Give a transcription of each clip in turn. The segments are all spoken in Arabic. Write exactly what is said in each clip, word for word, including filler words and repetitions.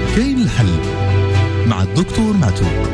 كاين الحل مع الدكتور معتوق.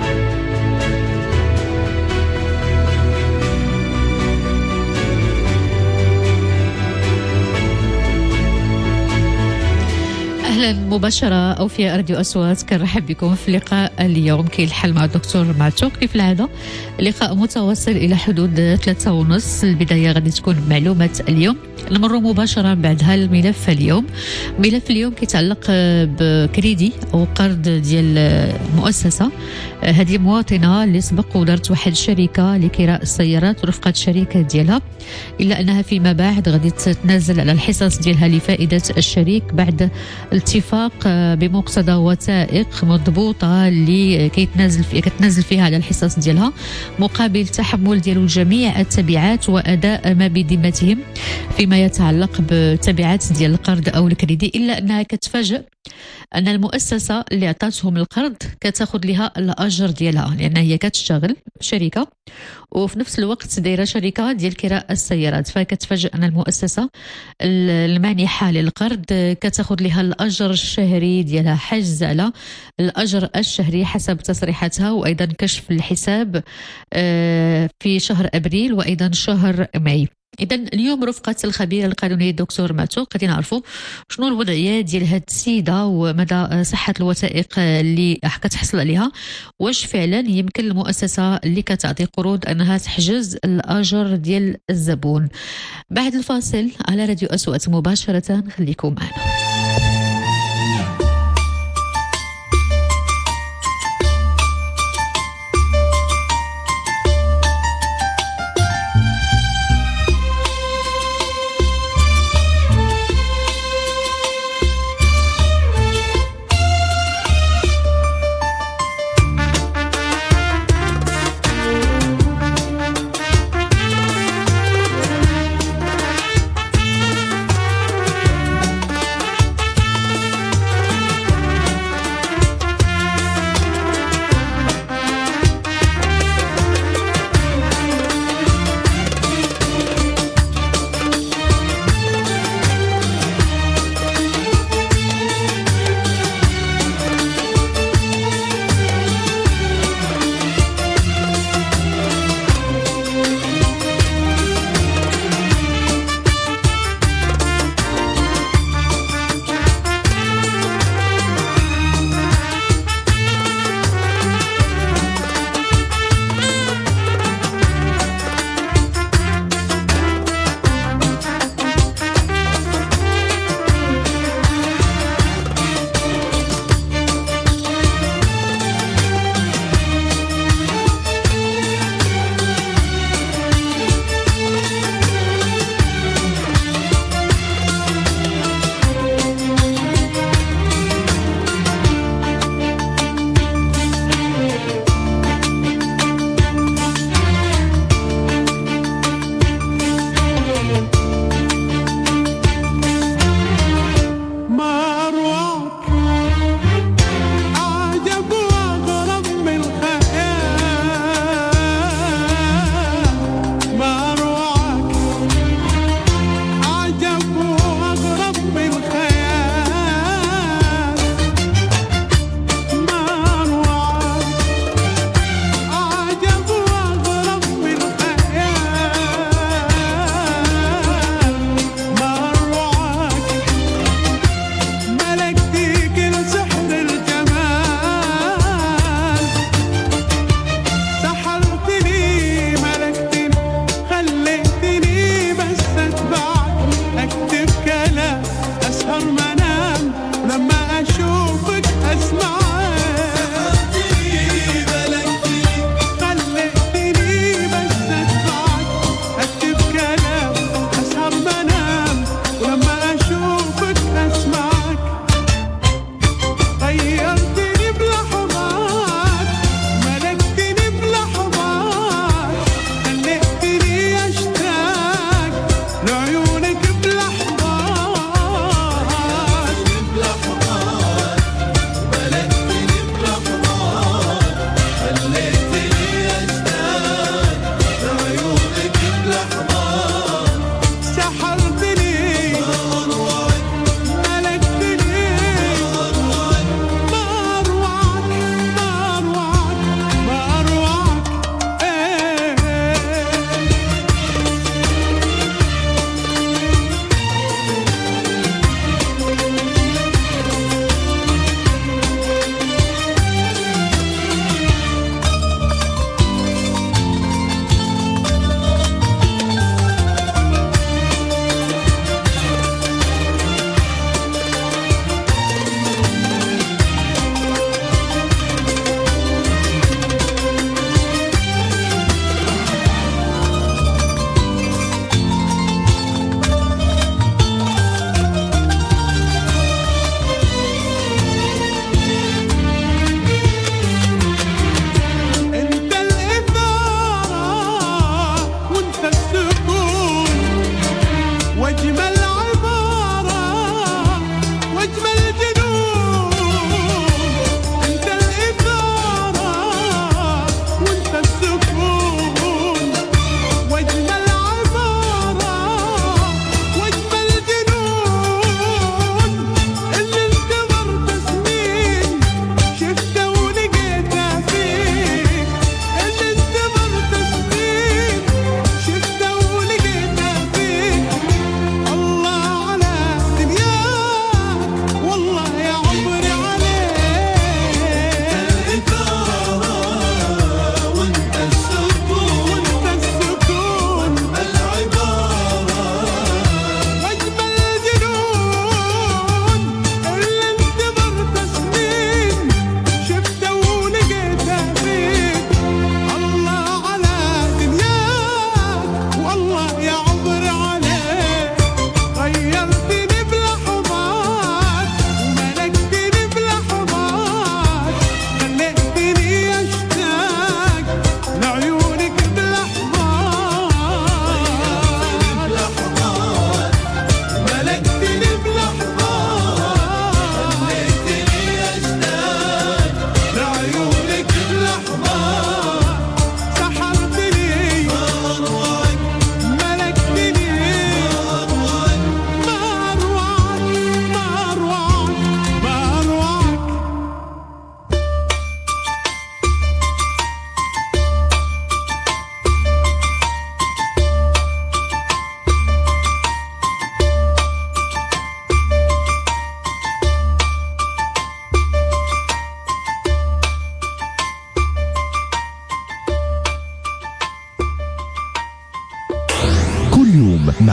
أهلا مباشرة أو في راديو أصوات، كنرحب بكم في لقاء اليوم كاين الحل مع الدكتور معتوق. كيف العادة لقاء متواصل إلى حدود ثلاثة ونص. البداية غادي تكون معلومات اليوم، نمر مباشرة بعدها الملف اليوم. ملف اليوم كيتعلق بكريدي أو قرض ديال مؤسسة. هذه مواطنة اللي سبق ودارت واحد الشركة لكراء السيارات ورفقة الشركة ديالها، إلا أنها فيما بعد غادي تتنازل على الحصص ديالها لفائدة الشريك بعد الاتفاق بمقتضى وثائق مضبوطة اللي كيتنازل في كتنازل فيها على الحصص ديالها مقابل تحمل ديال جميع التبعات وأداء ما بذمتهم فيما يتعلق بالتبعات ديال القرض أو الكريدي، إلا أنها كتفاجئ أن المؤسسة اللي عطاتهم القرض كتاخذ لها الأجر ديالها، لأن هي كتشتغل شركة وفي نفس الوقت دايرة شركة ديال كراء السيارات، فكتفاجئ أن المؤسسة المانحة للقرض كتاخذ لها الأجر الشهري ديالها، حجز على الأجر الشهري حسب تصريحاتها، وأيضا كشف الحساب في شهر أبريل وأيضا شهر ماي. إذا اليوم رفقة الخبير القانوني الدكتور معتوق غادي نعرفوا شنو الوضعية ديال هاد السيدة ومدى صحة الوثائق اللي كتحصل عليها، واش فعلا يمكن المؤسسة اللي كتعطي قروض أنها تحجز الأجر ديال الزبون. بعد الفاصل على راديو أصوات مباشرة، خليكم معنا.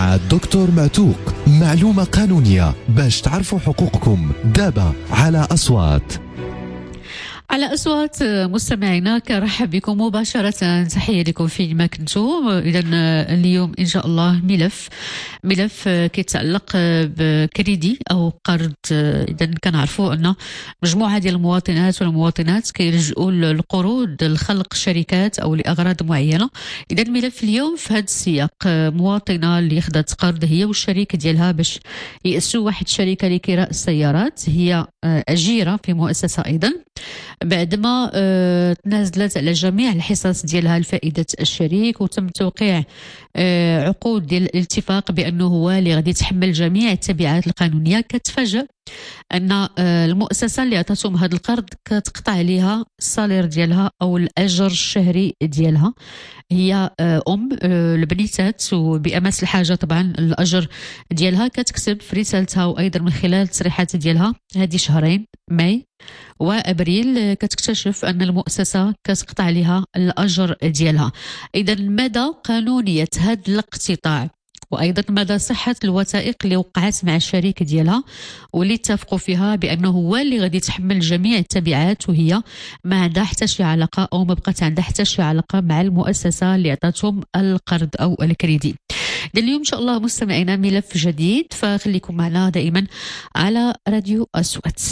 مع الدكتور معتوق، معلومة قانونية باش تعرفوا حقوقكم دابا على أصوات. على أصوات مستمعينا، كرحب بكم مباشرة، تحية لكم فيما كنتم. إذا اليوم إن شاء الله ملف ملف كيتعلق بكريدي أو قرض. إذا كنعرفوا أن مجموعة ديال المواطنات والمواطنات كيلجؤوا للقروض لخلق شركات أو لأغراض معينة. إذا الملف اليوم في هذا السياق، مواطنة اللي خدت قرض هي والشريك ديالها باش يأسسوا واحد الشركة لكراء السيارات، هي أجيرة في مؤسسة أيضا، بعدما آه تنازلت على جميع الحصص ديالها لفائدة الشريك، وتم توقيع آه عقود ديال الاتفاق بأنه هو اللي غادي يتحمل جميع التبعات القانونية. كتفاجأ أن آه المؤسسة اللي عطاتهم هذا القرض كتقطع عليها الصالير ديالها أو الأجر الشهري ديالها. هي آه أم آه البنيتات، وبأمس الحاجة طبعا الأجر ديالها كتكتب في رسالتها وأيضا من خلال التصريحات ديالها هذه شهرين ماي وأبريل كتكتشف أن المؤسسة كتقطع عليها الأجر ديالها. إذا مدى قانونية هذا الاقتطاع، وأيضا مدى صحة الوثائق اللي وقعت مع الشريك ديالها واللي اتفقوا فيها بأنه هو اللي غادي يتحمل جميع التبعات، وهي ما عندها حتى شي علاقة أو ما بقات عندها حتى شي علاقة مع المؤسسة اللي عطاتهم القرض أو الكريدي. اليوم إن شاء الله مستمعينا ملف جديد، فخليكم معنا دائما على راديو أصوات.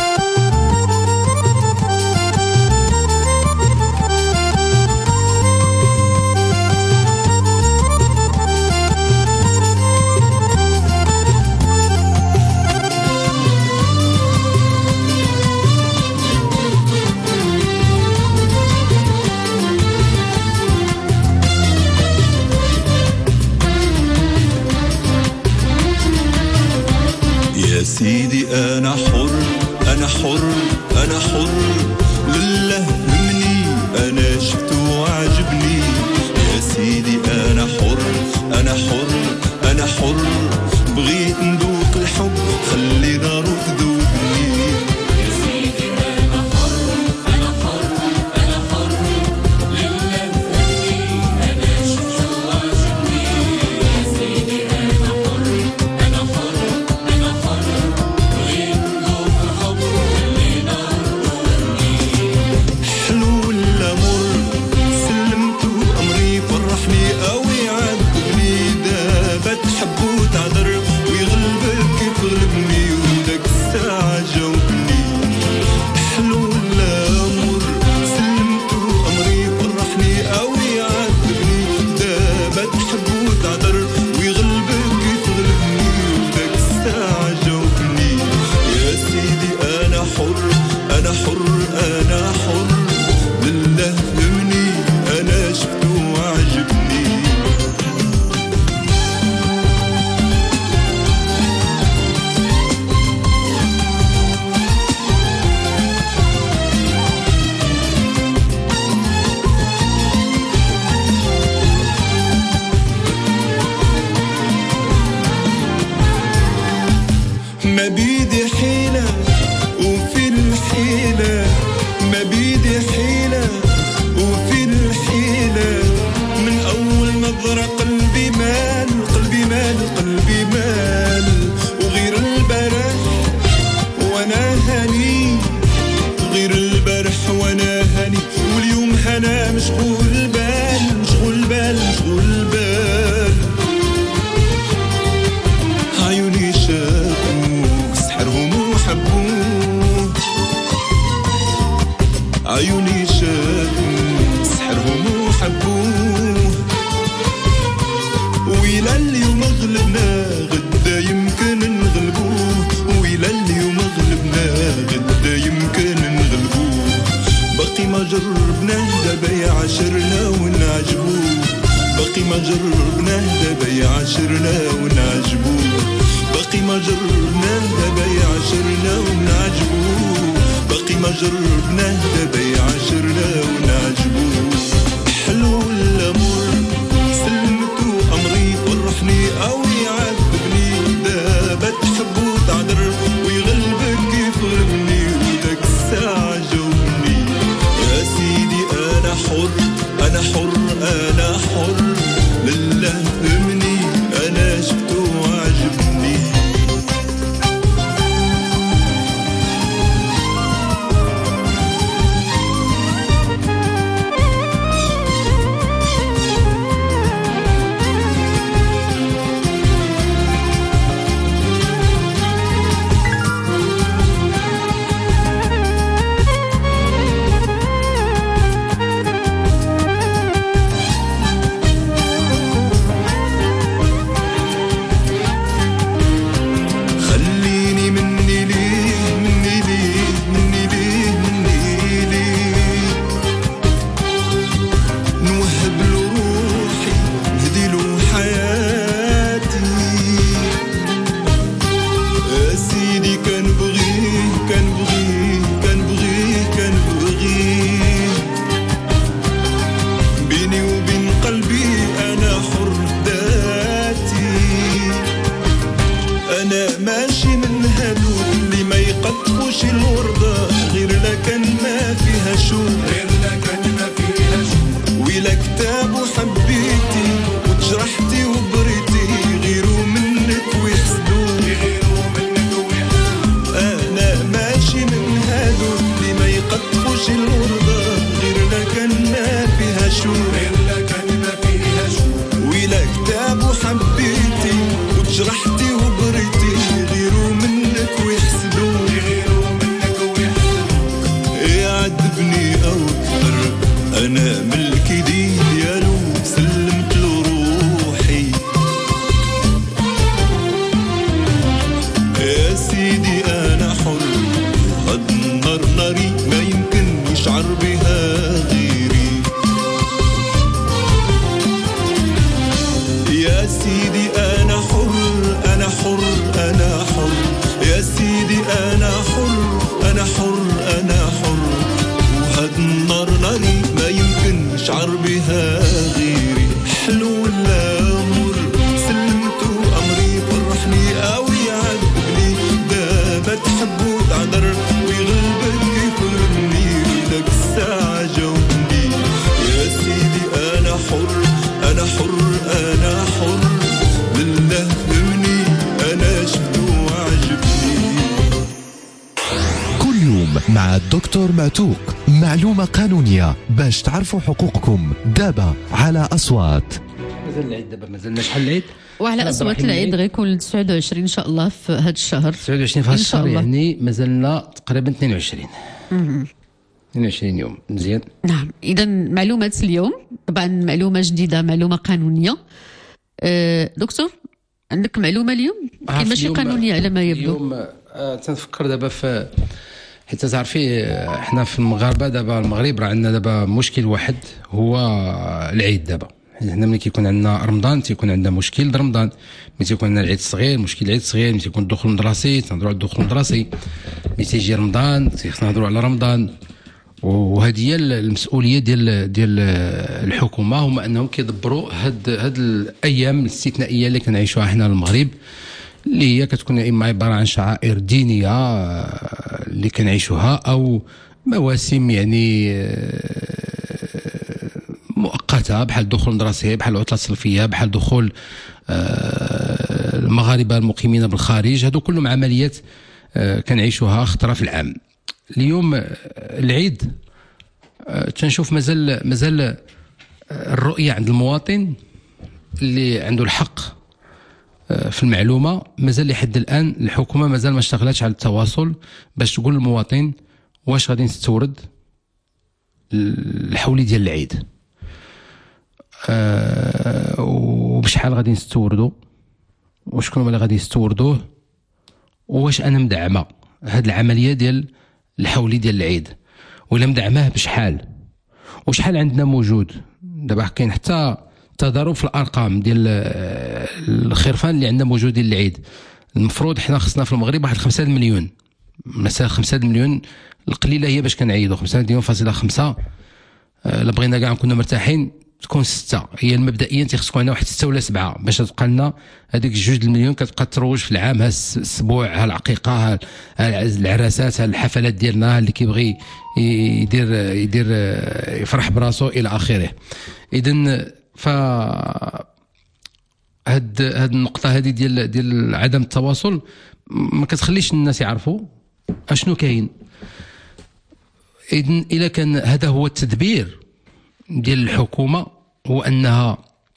يا سيدي أنا حر أنا حر أنا حر، لله همني أنا شفته وعجبني. يا سيدي أنا حر أنا حر أنا حر، بغيت ندوق الحب خلينا روح ذوقني. يا سيدي أنا حر أنا حر أنا حر، لله همني أنا شفته وعجبني. يا سيدي أنا حر أنا حر أنا حر، بغيت ندوق الحب خلينا روح ذوقني. حلو ولا مر سلمت أمري، فرحني قوي عذبني، دابا تحب وتعذر ويغلبك كيف غلبني، وداك الساعة جاوبني. حلو ولا مر سلمت أمري، فرحني قوي عذبني، دابا تحب وتعذر ويغلبك كيف غلبني، وداك الساعة جاوبني. يا سيدي أنا حر أنا حر أنا حر، لله همني أنا شفته وعجبني. ما بيدي حيلة وفي الحيلة، ما بيدي حيلة وفي الحيلة، من أول نظرة قلبي مال قلبي مال قلبي مال، وغير البارح وانا هاني، غير البارح وانا هاني، واليوم هنا مشغول بال مشغول بال مشغول بال. عيوني شافوك سحرهم وحبوك، عيوني شافوك سحرهم وحبوك، ويلا اليوم غلبنا غدا يمكن نغلبوه، ويلا اليوم غلبنا غدا يمكن نغلبوه. باقي ما جربناه دابا يعاشرنا ونعجبوه، باقي ما جربناه دابا يعاشرنا ونعجبوه، باقي ما جربناه دابا يعاشرنا ونعجبوه، باقي ما جربناه دابا يعاشرنا ونعجبوه. حلو ولا مر سلمتو أمري، فرحني أو يعذبني، دابا تحب وتعذر ويغلبك كيف غلبني، وداك الساعة جاوبني. يا سيدي أنا حر أنا حر أنا حر، لله همني أنا شفته ماشي من هادوك اللي ما يقطفوش الوردة غير لكن ما فيها شوق غير لكن ما فيها شوق ويلا كتاب وحبيتي وتجرحتي وبريتي غيروا منك ويحسدوك غيروا منك ويحسدوك انا ماشي من هادوك اللي ما يقطفوش الوردة غير لكن ما فيها شوق غير لكن ما فيها شوق ويلا كتاب وحبيتي وتجرحتي وبريتي غيروا منك ويحسدوك غيروا منك ويحسدوك يعذبني او كثر انا ملكي ديالو سلمت له روحي يا سيدي انا حر غد النار ناري ما يمكن يشعر بها غيري يا سيدي انا حر انا حر انا حر يا سيدي انا حر انا حر انا حر وهاد النار ناري ما يمكن يشعر بها غيري حلو ولا مر سلمتو امري فرحني او يعذبني دابا تحب وتعذر ويغلبك يفرني لك الساعه جاوبني يا سيدي انا حر انا حر انا حر بالله فهمني انا شفتو وعجبني. كل يوم مع الدكتور معتوق معلومة قانونية باش تعرفوا حقوقكم دابا على أصوات. مازال العيد دابا مازلنا شحال العيد وعلى أصوات العيد غيكون تسعة وعشرين إن شاء الله في هذا الشهر تسعة وعشرين في هذا الشهر يعني مازلنا تقريبا اثنين وعشرين اثنين وعشرين يوم مزيان. نعم إذا معلومة اليوم طبعا معلومة جديدة معلومة قانونية. أه دكتور عندك معلومة اليوم كاين ماشي قانونية على ما يبدو. اليوم آه تنفكر دابا في حيت تعرفي احنا في المغاربه دابا المغرب راه عندنا دابا مشكل واحد هو العيد. دابا هنا ملي كيكون عندنا رمضان تيكون عندنا مشكل رمضان، ملي تيكون عندنا العيد الصغير مشكل العيد الصغير، ملي تيكون الدخول المدرسي تنهضروا على الدخول المدرسي، ملي تيجي رمضان تنهضروا على رمضان. وهذه هي المسؤوليه ديال ديال الحكومه، هما انهم كيدبروا هاد هاد الايام الاستثنائيه اللي كنعيشوها حنا المغرب، اللي هي كتكون اما عباره عن شعائر دينيه اللي كنعيشوها او مواسم يعني مؤقته بحال الدخول المدرسي، بحال العطله الصيفيه، بحال دخول المغاربه المقيمين بالخارج. هادو كلهم عمليات كنعيشوها خطره في العام. اليوم العيد تنشوف مازال مازال الرؤيه عند المواطن اللي عنده الحق في المعلومه، مازال لحد الان الحكومه مازال ما اشتغلتش على التواصل باش تقول للمواطن واش غادي تستورد الحولي ديال العيد أه وبشحال غادي نستوردو وشكون هما اللي غادي يستوردوه واش انا مدعمه هاد العمليه ديال الحولي ديال العيد ولا مدعماه بشحال وشحال عندنا موجود. دابا كاين حتى تضارب في الارقام ديال الخرفان اللي عندنا موجودين للعيد. المفروض حنا خصنا في المغرب واحد خمسة مليون، مثلا خمسة مليون القليله هي باش كنعيدوا خمسة مليون فاصله خمسة. الا بغينا كاع نكونوا مرتاحين تكون ستة، هي المبدئيا تيخص تكون عندنا واحد ستة ولا سبعة باش تبقى لنا هذيك جوج المليون كتبقى تروج في العام. ها السبوع، ها العقيقه، ها العراسات، ها الحفلات ديالنا اللي كيبغي يدير يدير يفرح براسو الى اخره. اذا ف هاد هاد النقطه هذه ديال ديال عدم التواصل ما كتخليش الناس يعرفوا اشنو كاين. اذا الا كان هذا هو التدبير ديال الحكومه، هو انها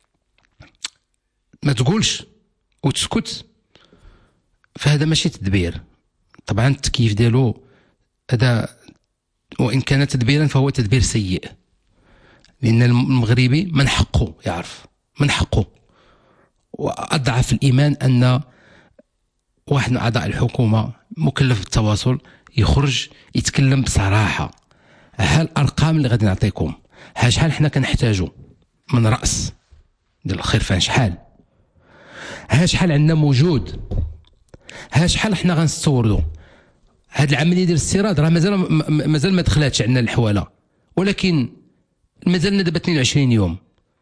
ما تقولش وتسكت، فهذا ماشي تدبير. طبعا التكييف ديالو هذا وان كان تدبيرا فهو تدبير سيء، لان المغربي من حقه يعرف، من حقه. واضعف الايمان ان واحد من اعضاء الحكومه مكلف بالتواصل يخرج يتكلم بصراحه. ها الارقام اللي غادي نعطيكم، ها شحال حنا كنحتاجوا من راس ديال الخرفان، شحال، ها شحال عندنا موجود، ها شحال حنا غنستوردوا. هاد العمليه ديال الاستيراد راه مازال مازال ما دخلاتش عندنا الحواله، ولكن مازالنا دابا اثنين وعشرين يوم.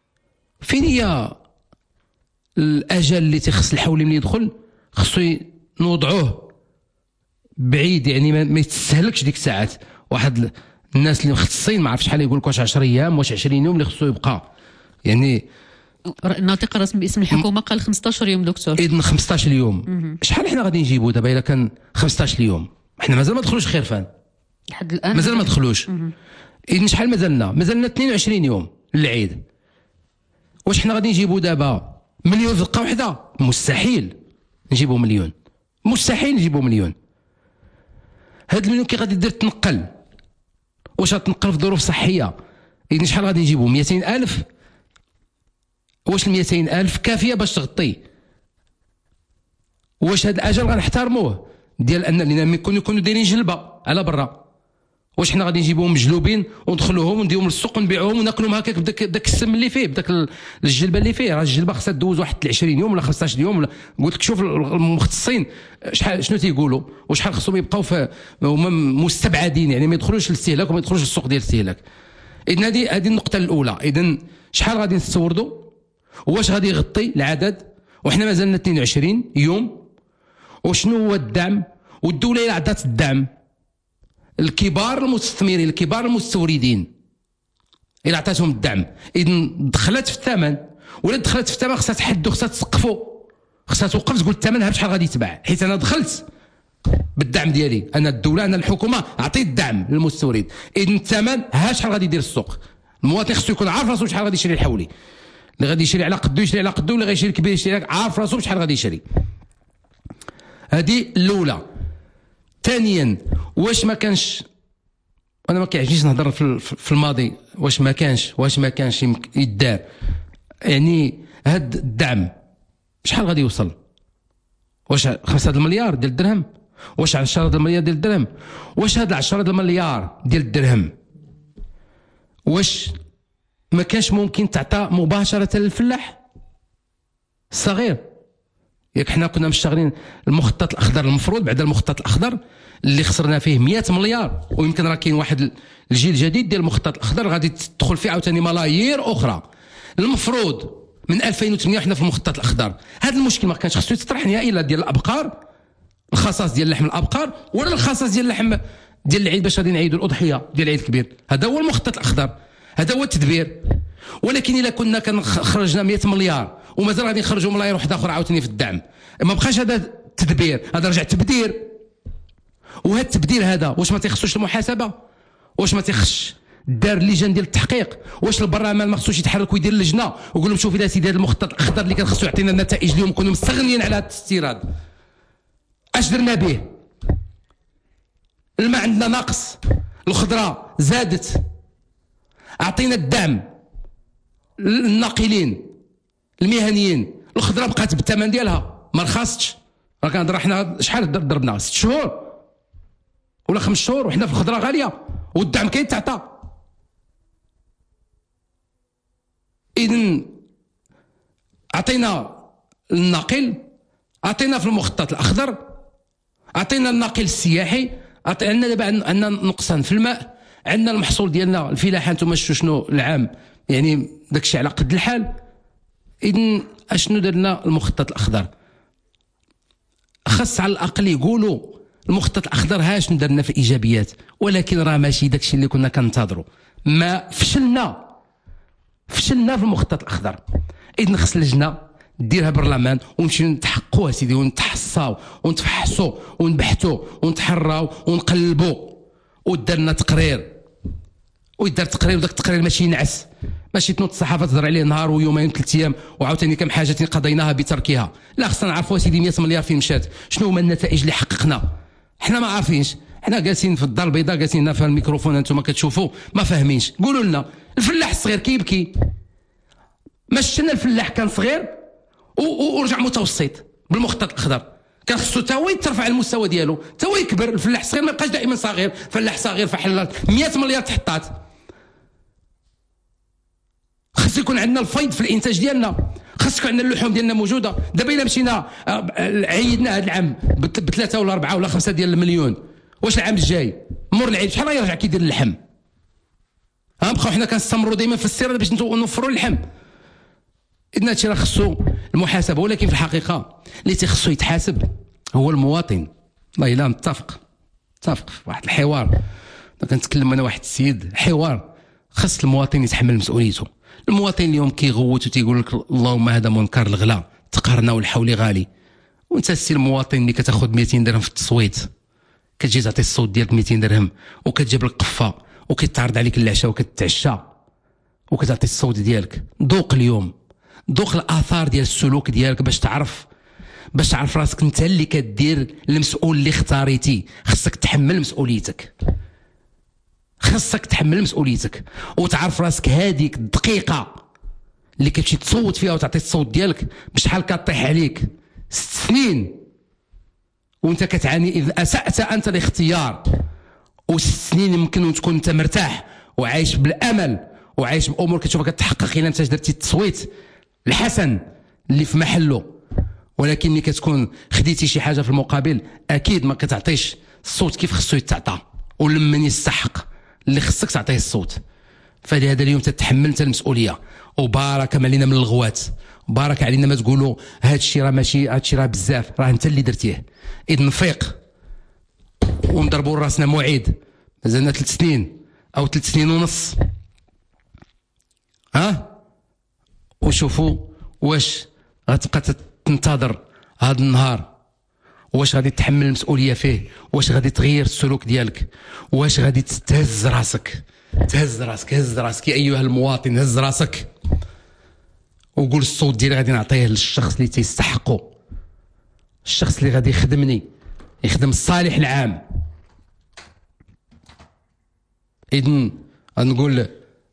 فين هي الاجل اللي تيخص الحولي ملي يدخل؟ خصو نوضعوه بعيد، يعني ما يتسهلكش ديك الساعات. واحد الناس اللي مختصين ما عرفش شحال يقول لك واش عشرة ايام واش عشرين يوم اللي خصو يبقى، يعني الناطق الرسمي باسم الحكومه قال خمسطاش يوم دكتور. اذن خمسطاش يوم. شحال حنا غادي نجيبوا دابا الا كان خمسطاش يوم؟ حنا مازال ما دخلوش خرفان لحد الان، مازال ما دخلوش. اذن شحال مازالنا؟ مازالنا اثنين وعشرين يوم للعيد. واش حنا غادي نجيبوا دابا مليون في دقه واحده؟ مستحيل نجيبوا مليون، مستحيل نجيبوا مليون. هاد المليون كي غادي دير تنقل؟ واش غتنقل في ظروف صحيه؟ اذن شحال غادي نجيبوا؟ مئتين ألف؟ واش ال مئتين ألف كافيه باش تغطي؟ واش هاد الاجل غنحترموه ديال ان لنا يكونوا يكونوا دايرين جلبه على برا؟ واش حنا غادي نجيبوهم مجلوبين وندخلوهم ونديوهم للسوق ونبيعوهم وناكلوهم هكاك بداك داك السم اللي فيه، بداك الجلبه اللي فيه؟ راه الجلبه خصها دوز واحد عشرين يوم ولا خمسطاش يوم ولا. قلت لك شوف المختصين شحال شنو تيقولوا وشحال خصهم يبقاو هما مستبعدين، يعني ما يدخلوش للاستهلاك وما يدخلوش للسوق ديال الاستهلاك. اذن هذه هذه النقطه الاولى. اذن شحال غادي نستوردوا؟ واش غادي يغطي العدد؟ وحنا مازالنا اثنين وعشرين يوم. وشنو هو الدعم؟ والدوله الى عطات الدعم الكبار المستثمرين الكبار المستوردين الى عطاتهم الدعم، اذن دخلت في الثمن. ولا دخلت في الثمن خصها تحدو، خصها تسقفوا، خصها توقف تقول الثمن ها بشحال غادي يتباع، حيت انا دخلت بالدعم ديالي، انا الدوله انا الحكومه عطيت الدعم للمستورد. اذن الثمن ها شحال غادي يدير السوق. المواطن خصو يكون عارف راسو شحال غادي يشري الحولي، اللي غادي يشري على قدو يشري على قدو، اللي غيشري كبير يشري عارف راسو بشحال غادي يشري. هذه الاولى. ثانيا، واش ما كانش، انا ما كيعجبنيش نهضر في في الماضي، واش ما كانش واش ما كانش يدار، يعني هاد الدعم شحال غادي يوصل؟ واش خمسة المليار ديال الدرهم؟ واش عشرة المليار ديال الدرهم؟ واش هاد عشرة المليار ديال الدرهم واش ما كانش ممكن تعطى مباشرة للفلاح الصغير؟ ياك حنا كنا مشتغلين المخطط الاخضر، المفروض بعد المخطط الاخضر اللي خسرنا فيه مئة مليار، ويمكن راه كاين واحد الجيل جديد ديال المخطط الاخضر غادي تدخل فيه عاوتاني ملايير اخرى. المفروض من ألفين وثمانية وحنا في المخطط الاخضر. هذا المشكل ما كانش خصو يتطرح نهائيا، لا ديال الابقار، الخصاص ديال لحم الابقار، ولا الخصاص ديال اللحم ديال العيد باش غادي نعيدوا الاضحيه ديال العيد الكبير. هذا هو المخطط الاخضر، هذا هو التدبير. ولكن الا كنا كان خرجنا مئة مليار ومازال غادي نخرجوا ملايير واحده اخرى عاوتاني في الدعم، ما بقاش هذا التدبير، هذا رجع تبدير. وهذا التبديل هذا واش ما تيخصوش المحاسبه؟ واش ما تيخصش دار لجان ديال التحقيق؟ واش البرلمان ما خصوش يتحرك ويدير لجنه ويقول لهم شوف الى سيدي هذا المخطط الاخضر اللي كان خصو يعطينا النتائج اليوم كنا مستغنيين على هذا الاستيراد، اش درنا به؟ الماء عندنا ناقص، الخضره زادت، اعطينا الدعم للناقلين المهنيين، الخضره بقات بالثمن ديالها ما رخصتش. راه كنهضر حنا شحال ضربنا؟ ست شهور ولا خمس شهور وحنا في الخضره غاليه والدعم كيتعطى. اذن عطينا الناقل، عطينا في المخطط الاخضر، عطينا الناقل السياحي، عندنا دابا عندنا نقصان في الماء، عندنا المحصول ديالنا الفلاحه انتم شفتوا شنو العام، يعني داكشي على قد الحال. اذن اشنو درنا المخطط الاخضر؟ خاص على الاقل يقولوا المخطط الاخضر ها شنو درنا في ايجابيات، ولكن راه ماشي داكشي اللي كنا كننتظروا. ما فشلنا فشلنا في المخطط الاخضر. اذن خص لجنه ديرها برلمان ونمشيو نتحققوا سيدي ونتحصاو ونتفحصوا ونبحثوا ونتحراو ونقلبوا، ودرنا تقرير ويدار تقرير، وداك التقرير ماشي ينعس، ماشي تنوض الصحافه تهضر عليه نهار ويومين ثلاث ايام وعاوتاني كم حاجه قضيناها بتركها. لا، خصنا نعرفوا سيدي مئة مليار فين مشات، شنو هما النتائج اللي حققنا. حنا ما عارفينش، حنا جالسين في الدار البيضاء جالسين هنا في الميكروفون انتم كتشوفوا ما فاهمينش. قولوا لنا الفلاح الصغير كيبكي، ما شفنا الفلاح كان صغير ورجع متوسط بالمخطط الاخضر، كان خصو تا هو يترفع المستوى ديالو، تا هو يكبر. الفلاح الصغير ما يبقاش دائما صغير، فلاح صغير فحل مئة مليار تحطات. خص يكون عندنا الفيض في الانتاج ديالنا، خص يكون عندنا اللحوم ديالنا موجوده. دابا الا مشينا عيدنا هذا العام بثلاثه ولا اربعه ولا خمسه ديال المليون، واش العام الجاي مور العيد شحال يرجع كيدير اللحم؟ ها بقاو حنا كنستمروا دائما في السير باش نوفروا اللحم. اذن هادشي راه خصو المحاسبه، ولكن في الحقيقه اللي تيخصو يتحاسب هو المواطن. والله الا متفق متفق في واحد الحوار كنتكلم انا واحد السيد حوار خاص المواطن يتحمل مسؤوليته. المواطن اليوم كيغوت وتيقول لك اللهم هذا منكر الغلا تقارنا والحولي غالي، وانت السي المواطن اللي كتاخذ مئتين درهم في التصويت كتجي تعطي الصوت ديالك مئتين درهم وكتجيب لك قفه وكيتعرض عليك العشاء وكتعشى وكتعطي الصوت ديالك. ذوق اليوم، ذوق الاثار ديال السلوك ديالك باش تعرف باش تعرف راسك انت اللي كدير المسؤول اللي اختاريتي. خصك تحمل مسؤوليتك، خصك تحمل مسؤوليتك وتعرف راسك هذيك الدقيقه اللي كتمشي تصوت فيها وتعطي الصوت ديالك بشحال كطيح عليك ست سنين وانت كتعاني اذا اسأت انت الاختيار، وست سنين يمكن تكون انت مرتاح وعايش بالامل وعايش بامور كتشوفها كتحقق الا انت درتي التصويت الحسن اللي في محله، ولكن ملي كتكون خديتي شي حاجه في المقابل اكيد ما كتعطيش الصوت كيف خصو يتعطى ولمن يستحق اللي خصك تعطيه الصوت. فلهذا اليوم تتحمل انت المسؤوليه. وبارك علينا من الغوات، بارك علينا ما تقولوا هذا الشيء راه ماشي هذا الشيء راه بزاف، راه انت اللي درتيه. اذا نفيق ونضربوا راسنا موعد مازالنا ثلاث سنين او ثلاث سنين ونص، ها وشوفوا واش غتبقى تنتظر هذا النهار، واش غادي تحمل المسؤوليه فيه، واش غادي تغير السلوك ديالك، واش غادي تهز راسك تهز راسك هز راسك يا ايها المواطن، هز راسك وقول الصوت ديالي غادي نعطيه للشخص اللي تيستحقه، الشخص اللي غادي يخدمني يخدم الصالح العام. اذن نقول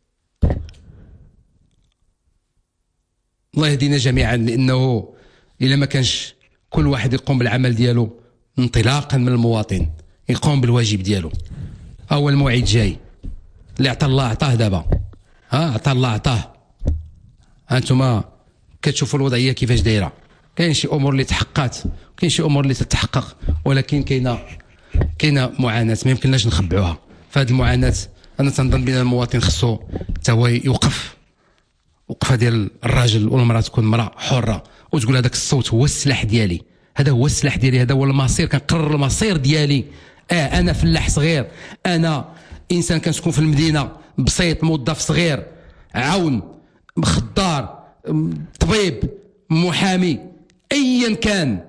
الله يهدينا جميعا، لانه الا ما كانش كل واحد يقوم بالعمل ديالو انطلاقا من المواطن يقوم بالواجب ديالو. اول موعد جاي اللي عطى الله عطاه دابا، ها عطى الله عطاه. انتم كتشوفوا الوضعيه كيفاش دايره، كاين شي امور اللي تحققات كاين شي امور اللي تتحقق، ولكن كاينه كاينه معاناه ما يمكنناش نخبعوها. فهاد المعاناه انا تنظن بان المواطن خصو حتى هو يوقف وقفه ديال الراجل والمراه، تكون مراه حره وتقول هذاك الصوت هو السلاح ديالي، هذا هو السلاح ديالي، هذا هو المصير، كنقرر المصير ديالي. اه انا فلاح صغير، انا انسان كنسكن في المدينه، بسيط موظف صغير، عون، خضار، طبيب، محامي، ايا كان،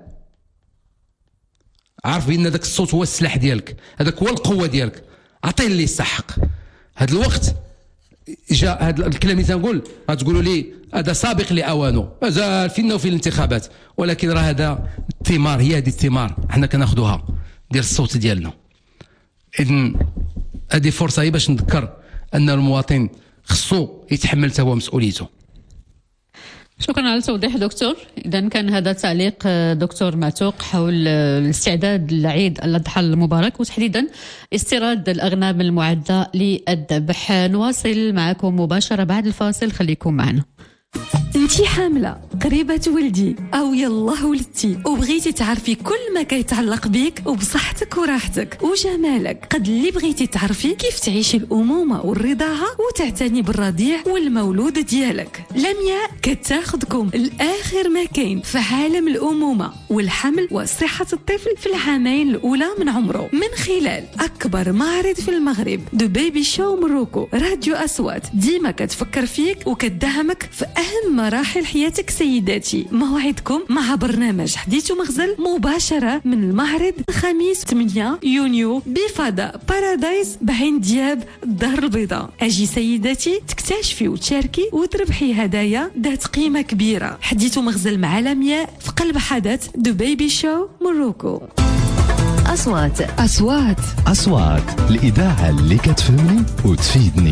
عارف بان ذاك الصوت هو السلاح ديالك، هذاك هو القوه ديالك، عطيه اللي يستحق. هذا الوقت جاء هذا الكلام اللي تنقول غتقولوا لي هذا سابق لاوانه، مازال فينا وفي الانتخابات، ولكن راه هذا الثمار، هي هذه الثمار حنا كناخذوها ديال الصوت ديالنا. اذن هذه فرصه هي باش نذكر ان المواطن خصو يتحمل حتى هو مسؤوليته. شكرا على التوضيح دكتور. إذا كان هذا تعليق دكتور معتوق حول الاستعداد لعيد الأضحى المبارك وتحديدا استيراد الأغنام المعدة للذبح. نواصل معكم مباشرة بعد الفاصل، خليكم معنا. انتي حاملة قريبة تولدي او يلا ولدتي وبغيتي تعرفي كل ما كيتعلق بيك وبصحتك وراحتك وجمالك، قد اللي بغيتي تعرفي كيف تعيشي الأمومة والرضاعة وتعتني بالرضيع والمولود ديالك. لمياء كتاخدكم الآخر ما كاين في عالم الأمومة والحمل وصحة الطفل في العامين الأولى من عمره، من خلال أكبر معرض في المغرب دو بيبي شو مروكو. راديو أصوات ديما كتفكر فيك وكتدعمك في أهم مراحل حياتك سيداتي. موعدكم مع برنامج حديث ومغزل مباشرة من المعرض الخميس ثمانية يونيو بفضاء بارادايس بعين دياب الدار البيضاء. أجي سيداتي تكتشفي وتشاركي وتربحي هدايا ذات قيمة كبيرة. حديث ومغزل مع لمياء في قلب حدث دو بيبي شو مروكو. أصوات أصوات أصوات الإذاعة اللي كتفهمني وتفيدني.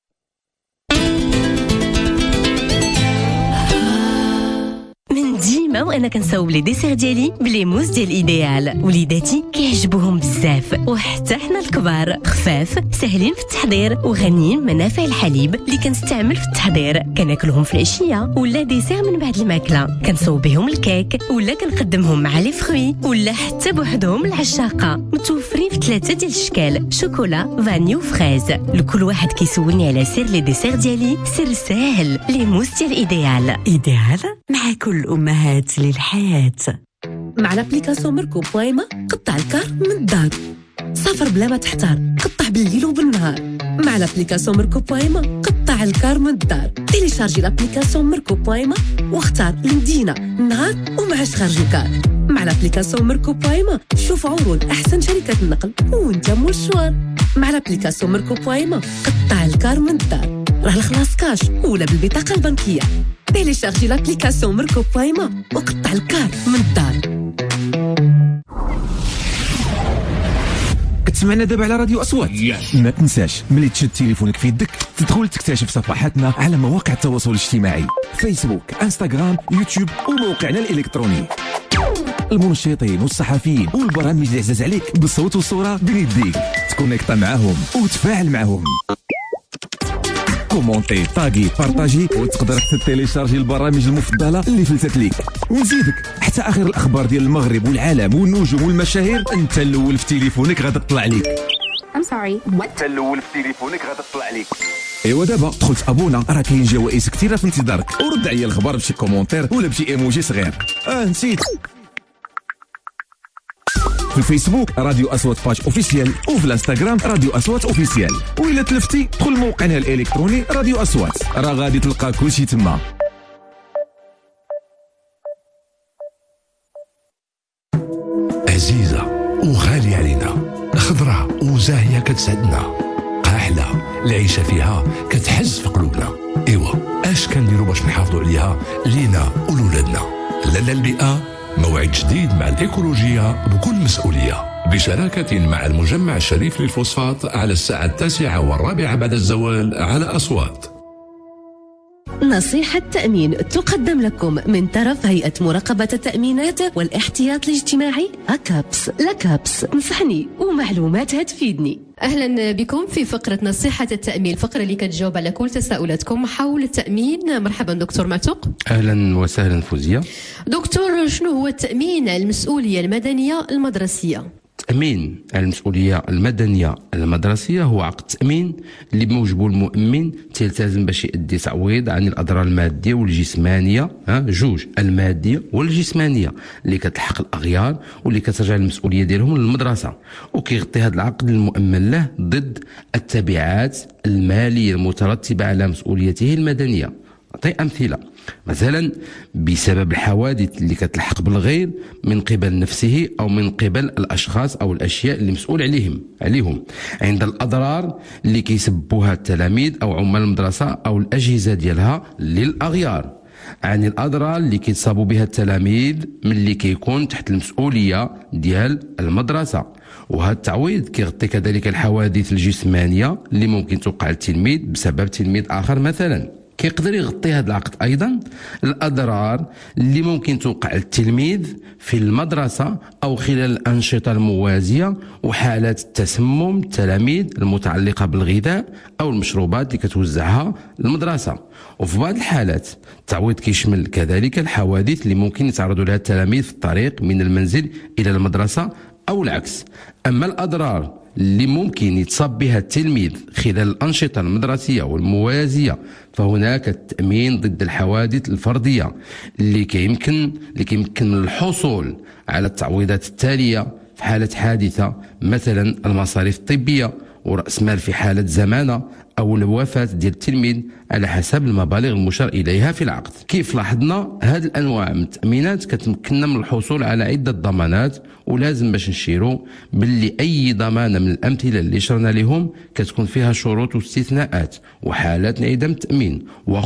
من ديما ديما وانا كنصاوب لي ديسير ديالي بلي موس ديال ايديال. وليداتي كيعجبوهم بزاف وحتى حنا الكبار. خفاف سهلين في التحضير وغنيين منافع الحليب اللي كنستعمل في التحضير. كناكلهم في العشيه ولا ديسير من بعد الماكله. كنصوب بهم الكيك ولا كنقدمهم مع لي فروي ولا حتى بوحدهم العشاقه. متوفرين في ثلاثه ديال الاشكال: شوكولا، فانيو، فريز. لكل واحد كيسولني على سر لي ديسير ديالي، سر ساهل: لي موس ديال ايديال. ايديال مع كل الامهات للحياه. مع لابليكاسيون ميركو بويما قطع الكار من الدار. سافر بلا ما تحتار، قطع بالليل وبالنهار. مع لابليكاسيون ميركو بويما قطع الكار من الدار. تيليشارجي لابليكاسيون ميركو بويما واختار المدينه، النهار ومع خارج الكار. مع لابليكاسيون ميركو بويما شوف عروض احسن شركات النقل وانت مول الشوار. مع لابليكاسيون ميركو بويما قطع الكار من الدار، راه الخلاص كاش ولا بالبطاقه البنكيه. تيليشارجي لابليكاسيون ميركو بويما وقطع الكار من الدار. كتسمعنا دابا على راديو أصوات. yes. ما تنساش ملي تشد تليفونك في يدك تدخل تكتشف صفحاتنا على مواقع التواصل الاجتماعي: فيسبوك، انستغرام، يوتيوب وموقعنا الالكتروني. المنشطين والصحفيين والبرامج اللي عزاز عليك بالصوت والصوره بين يديك. تكونيكتا معاهم وتفاعل معاهم. كومونتي، طاغي، بارطاجي، وتقدر حتى تيليشارجي البرامج المفضله اللي فلتت ليك. ونزيدك حتى اخر الاخبار ديال المغرب والعالم والنجوم والمشاهير انت الاول في تليفونك غادا تطلع ليك. I'm sorry. What؟ انت الاول في تليفونك غادا تطلع ليك. ايوا دابا دخلت ابونا، راه كاين جوائز كثيره في انتظارك. ورد عليا الخبر بشي كومونتير ولا بشي ايموجي صغير. اه نسيت، في الفيسبوك راديو أصوات باج اوفيسيال، وفي الانستغرام راديو أصوات اوفيسيال. وإلا تلفتي دخل موقعنا الالكتروني راديو أصوات، راه غادي تلقى كلشي تما. عزيزة وغالية علينا، خضراء وزاهية كتسعدنا، قاحلة العيشة فيها كتحز في قلوبنا. ايوا اش كنديروا باش نحافظوا عليها لينا ولولادنا؟ لالا البيئة موعد جديد مع الإيكولوجية بكل مسؤولية، بشراكة مع المجمع الشريف للفوسفات على الساعة التاسعة والرابعة بعد الزوال على أصوات. نصيحة تأمين تقدم لكم من طرف هيئة مراقبة التأمينات والاحتياط الاجتماعي أكابس. لكابس نصحني ومعلومات هتفيدني. أهلا بكم في فقرة نصيحة التأمين، الفقرة اللي كتجاوب على كل تساؤلاتكم حول التأمين. مرحبا دكتور معتوق. أهلا وسهلا فوزية. دكتور، شنو هو التأمين على المسؤولية المدنية المدرسية؟ التأمين على المسؤولية المدنية المدرسية هو عقد تأمين اللي بموجبه المؤمن تلتزم باش يؤدي تعويض عن الأضرار المادية والجسمانية، ها جوج، المادية والجسمانية اللي كتلحق الأغيار واللي كترجع المسؤولية ديالهم للمدرسة، وكيغطي هذا العقد المؤمن له ضد التبعات المالية المترتبة على مسؤوليته المدنية. أعطي أمثلة: مثلا بسبب الحوادث اللي كتلحق بالغير من قبل نفسه أو من قبل الأشخاص أو الأشياء اللي مسؤول عليهم عليهم عند الأضرار اللي كيسببوها التلاميذ أو عمال المدرسة أو الأجهزة ديالها للأغيار، عن الأضرار اللي كيتصابوا بها التلاميذ من اللي كيكون تحت المسؤولية ديال المدرسة. وهذا التعويض كيغطي كذلك الحوادث الجسمانية اللي ممكن توقع التلميذ بسبب تلميذ آخر. مثلا كيقدر يغطي هذا العقد أيضا الأضرار اللي ممكن توقع التلميذ في المدرسة أو خلال الأنشطة الموازية وحالات التسمم التلاميذ المتعلقة بالغذاء أو المشروبات اللي كتوزعها المدرسة. وفي بعض الحالات التعويض كيشمل كذلك الحوادث اللي ممكن يتعرضوا لها التلاميذ في الطريق من المنزل إلى المدرسة أو العكس. أما الأضرار اللي ممكن يتصاب بها التلميذ خلال الأنشطة المدرسية والموازية فهناك التأمين ضد الحوادث الفردية اللي كيمكن اللي كيمكن من الحصول على التعويضات التالية في حالة حادثة، مثلا المصاريف الطبية ورأس مال في حالة زمانة أو الوفاة ديال التلميذ على حسب المبالغ المشار إليها في العقد. كيف لاحظنا هذه الأنواع من التأمينات كتمكننا من الحصول على عدة ضمانات، ولازم باش نشيروا باللي أي ضمانة من الأمثلة اللي شرنا لهم كتكون فيها شروط واستثناءات وحالات انعدام التأمين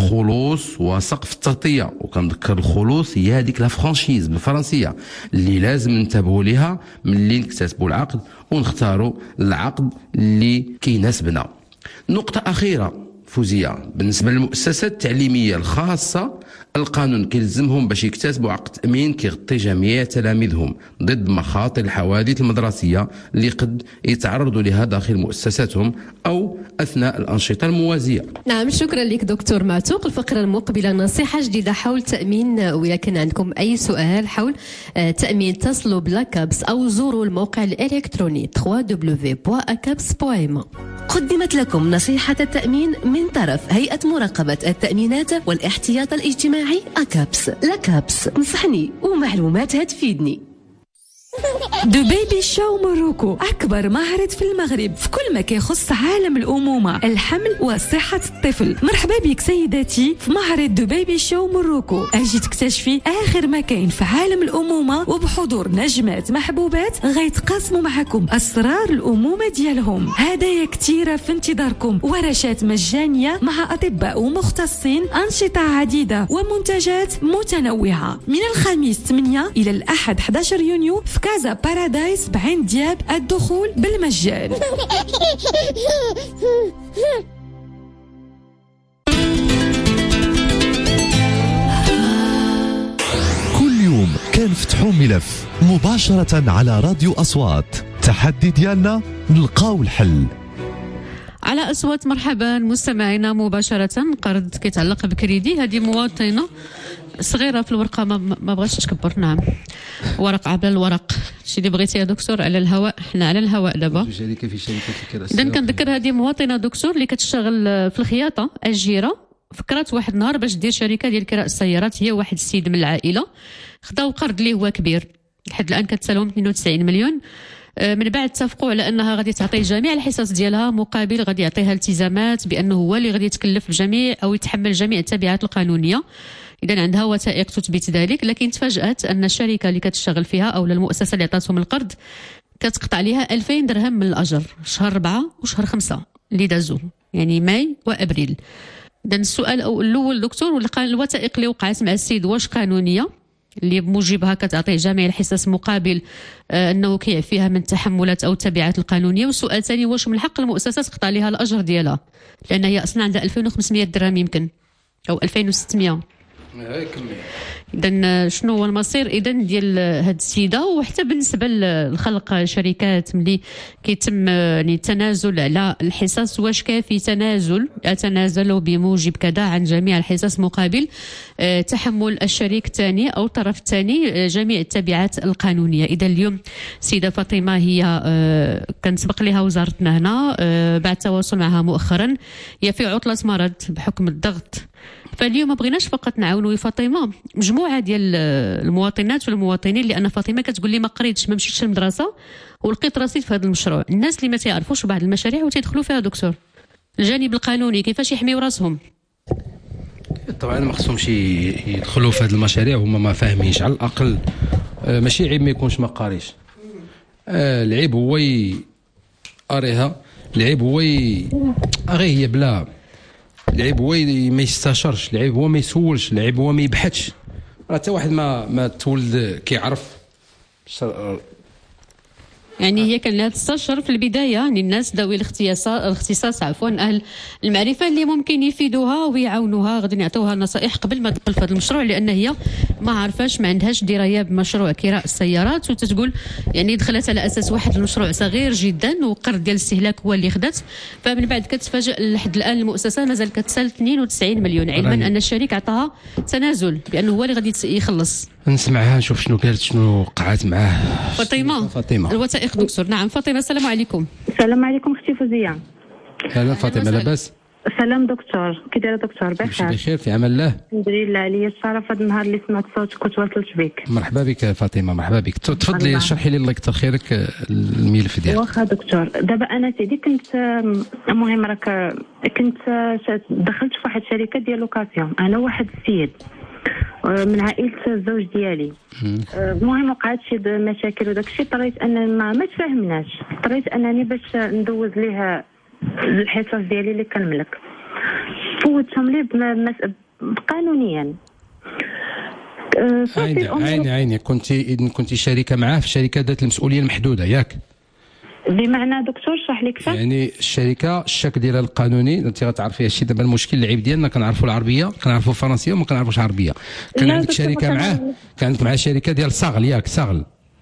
وخلوص وسقف التغطية. وكنذكر الخلوص هي هذيك لا فرانشيز بالفرنسية اللي لازم ننتبهوا لها ملي نكتسبوا العقد ونختاروا العقد اللي كيناسبنا. نقطة أخيرة فوزية بالنسبة للمؤسسات التعليمية الخاصة القانون كيلزمهم باش يكتسبوا عقد تأمين كيغطي جميع تلاميذهم ضد مخاطر الحوادث المدرسية اللي قد يتعرضوا لها داخل مؤسساتهم أو أثناء الأنشطة الموازية. نعم، شكرا لك دكتور معتوق. الفقرة المقبلة نصيحة جديدة حول تأمين، وإذا كان عندكم أي سؤال حول تأمين اتصلوا بلاكابس أو زوروا الموقع الإلكتروني دبليو دبليو دبليو بوان أكابس بوان إم. قدمت لكم نصيحة التأمين من طرف هيئة مراقبة التأمينات والاحتياط الاجتماعي أكابس. لاكابس، نصحني ومعلومات هتفيدني. دو بيبي شو موروكو، أكبر معرض في المغرب في كل ما كيخص عالم الأمومة، الحمل وصحة الطفل. مرحبا بك سيداتي في معرض دو بيبي شو موروكو، أجي تكتشفي آخر ما كاين في عالم الأمومة وبحضور نجمات محبوبات غيتقاسموا معكم أسرار الأمومة ديالهم. هدايا كتيرة في انتظاركم، ورشات مجانية مع أطباء ومختصين، أنشطة عديدة ومنتجات متنوعة. من الخميس ثمانية إلى الأحد أحد عشر يونيو في كازا بارادايس بعين دياب، الدخول بالمجان. كل يوم كنفتحوا ملف مباشرة على راديو أصوات. تحدي ديالنا نلقاو الحل. على أصوات مرحبا مستمعينا مباشرة. قرض كيتعلق بكريدي، هذه مواطنة صغيرة في الورقة ما, ما بغاتش تكبر. نعم، ورق عبر الورق. شي اللي بغيتي يا دكتور على الهواء، حنا على الهواء دابا. إذا كنذكر هذه مواطنة دكتور اللي كتشتغل في الخياطة الجيرة، فكرت واحد النهار باش دير شركة ديال كراء السيارات هي واحد السيد من العائلة. خداو قرض اللي هو كبير، لحد الآن كتسالهم اثنين وتسعين مليون. من بعد اتفقوا على انها غادي تعطي جميع الحصص ديالها مقابل غادي يعطيها التزامات بانه هو اللي غادي يتكلف بجميع او يتحمل جميع التبعات القانونيه. اذا عندها وثائق تثبت ذلك، لكن تفاجات ان الشركه اللي كتشتغل فيها او المؤسسه اللي عطاتهم القرض كتقطع عليها ألفين درهم من الاجر شهر أربعة وشهر خمسة اللي دازوا، يعني ماي وابريل. اذا السؤال او الاول دكتور، الوثائق اللي وقعت مع السيد واش قانونيه اللي بموجبها كتعطيه جميع الحصص مقابل آه انه كيعفيها من التحملات او التبعات القانونيه؟ والسؤال الثاني، واش من حق المؤسسه تقطع لها الاجر ديالها، لان هي اصلا عندها ألفين وخمسمائة درهم يمكن او ألفين وستمائة. اذا شنو هو المصير اذا ديال هاد السيده؟ وحتى بالنسبه لخلق شركات ملي كيتم يعني التنازل على الحصص، واش كافي تنازل يتنازلوا بموجب كذا عن جميع الحصص مقابل آه تحمل الشريك الثاني او الطرف الثاني آه جميع التبعات القانونيه؟ اذا اليوم السيده فاطمه هي آه كان سبق لها وزارتنا هنا آه بعد التواصل معها مؤخرا، هي في عطله مرض بحكم الضغط. فاليوم ما بغيناش فقط نعاونوا فاطمه، مجموعه ديال المواطنات والمواطنين، لان فاطمه كتقول لي ما قريتش ما مشيتش للمدرسه ولقيت راسي في هذا المشروع. الناس اللي ما تعرفوش بعض المشاريع وتيدخلوا فيها دكتور، الجانب القانوني كيفاش يحميوا راسهم؟ طبعا ما خصهمش يدخلوا في هذه المشاريع هما ما فاهمينش، على الاقل ماشي عيب ما يكونش ما قاريش. آه العيب هو يقريها، العيب هو غير هي بلا، العيب هو ما يستشرش، العيب هو ما يسولش، العيب هو ما يبحثش. حتى واحد ما ما تولد كيعرف. يعني هي كان لها تستشر في البدايه، يعني الناس ذوي الاختصاص الاختصاص عفوا اهل المعرفه اللي ممكن يفيدوها ويعاونوها، غادي يعطوها نصائح قبل ما تدخل في هذا المشروع، لان هي ما عارفاش ما عندهاش درايه بمشروع كراء السيارات، وتتقول يعني دخلت على اساس واحد المشروع صغير جدا وقرض ديال الاستهلاك هو اللي خدات. فمن بعد كتفاجئ لحد الان المؤسسه مازال كتسال اثنين وتسعين مليون، علما ان الشريك عطاها تنازل بانه هو اللي غادي يخلص. نسمعها نشوف شنو قالت، شنو وقعت معاه فاطمه. فاطمه الوثائق دكتور. نعم فاطمه، السلام عليكم. السلام عليكم اختي فوزيه. اهلا فاطمه، لاباس؟ سلام دكتور، كي دايره دكتور؟ بخير بخير في امان الله الحمد لله. عليا الشرف هذا النهار اللي سمعت صوتك وتواصلت بك. مرحبا بك فاطمه، مرحبا بك. تفضلي اشرحي لي الله يكثر خيرك الملف ديالك. واخا دكتور، دابا انا سيدي كنت المهم راك كنت دخلت في واحد الشركه ديال لوكاسيون، انا واحد السيد من عائله الزوج ديالي. المهم وقعت شي مشاكل وداك الشيء، اضطريت ان ما, ما تفاهمناش، اضطريت انني باش ندوز ليها الحصص ديالي اللي كنملك، فوتهم لي قانونيا. عيني عيني عيني كنت كنت شريكه معاه في شركه ذات المسؤوليه المحدوده ياك؟ بمعنى دكتور اشرح لي كيفاش. يعني الشركه الشك ديالها القانوني انت غتعرفي هادشي دابا. المشكل اللعيب ديالنا كنعرفوا العربيه كنعرفوا الفرنسيه وما كنعرفوش العربيه. كان عندك شركه معاه كان عندك معاه شركه ديال صاغل ياك صاغل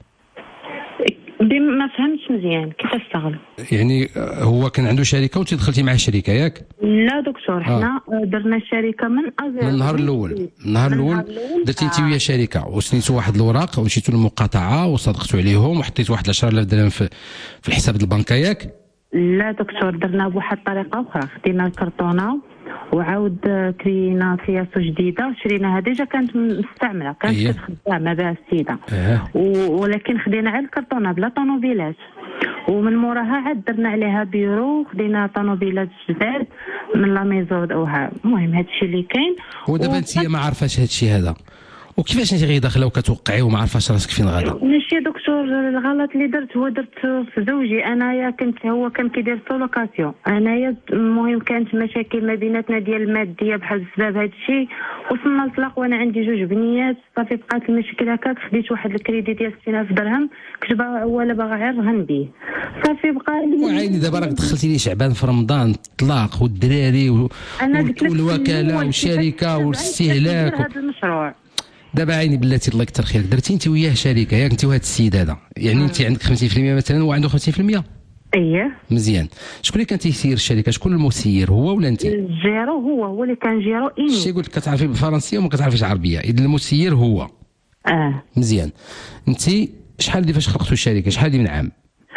ما فهمتش مزيان كيفاش صاغل. يعني هو كان عنده شركه وانت دخلتي معاه شركه ياك؟ لا دكتور حنا آه. درنا الشركه من أزير من النهار الاول. النهار الاول درتي انت ويا شركه وسنيتوا واحد الاوراق ومشيتوا للمقاطعه وصادقتوا عليهم وحطيتوا واحد عشرة آلاف درهم في في الحساب البنكه ياك؟ لا دكتور درنا بواحد الطريقه اخرى. خدينا الكرتونه وعاود كرينا سياسه جديده شريناها ديجا كانت مستعمله كانت أيه. كتخدم بها السيده أه. ولكن خدينا على الكرتونه بلا طوموبيلات ومن موراها عاد درنا عليها بيرو خدينا طوموبيلات جداد من لا ميزود اوها. المهم هادشي اللي كاين. ودابا انت ما عارفاش هادشي هذا وكيفاش انت غير داخله وكتوقعي وما عارفاش راسك فين غادا؟ ماشي دكتور الغلط اللي درت هو درت في زوجي. انايا كنت هو كان كيدير سولوكاسيون انايا. المهم كانت مشاكل ما بيناتنا ديال الماديه بحال سبب هذا الشيء وصلنا للطلاق وانا عندي جوج بنيات. صافي بقات المشكل هكاك. خديت واحد الكريدي ديال ستين ألف درهم كنت باغا ولا باغا غير رهن به. صافي بقى وعيني دابا راك دخلتي لي شعبان في رمضان الطلاق والدراري و... والوكاله والشركه والاستهلاك هذا المشروع. دابا عيني بلاتي الله يكثر خيرك درتي انت وياه شركه ياك انت وهذا السيد هذا يعني انت عندك خمسين في المية مثلا وهو عنده خمسين في المية. اييه مزيان. شكون اللي كان تيسير الشركه؟ شكون المسير هو ولا انت؟ الجيرو هو هو اللي كان جيرو اني. شي قلت كتعرفي بالفرنسيه وما كتعرفيش العربيه اذا المسير هو. اه مزيان. انت شحال دي فاش خلقتوا الشركه شحال دي من عام؟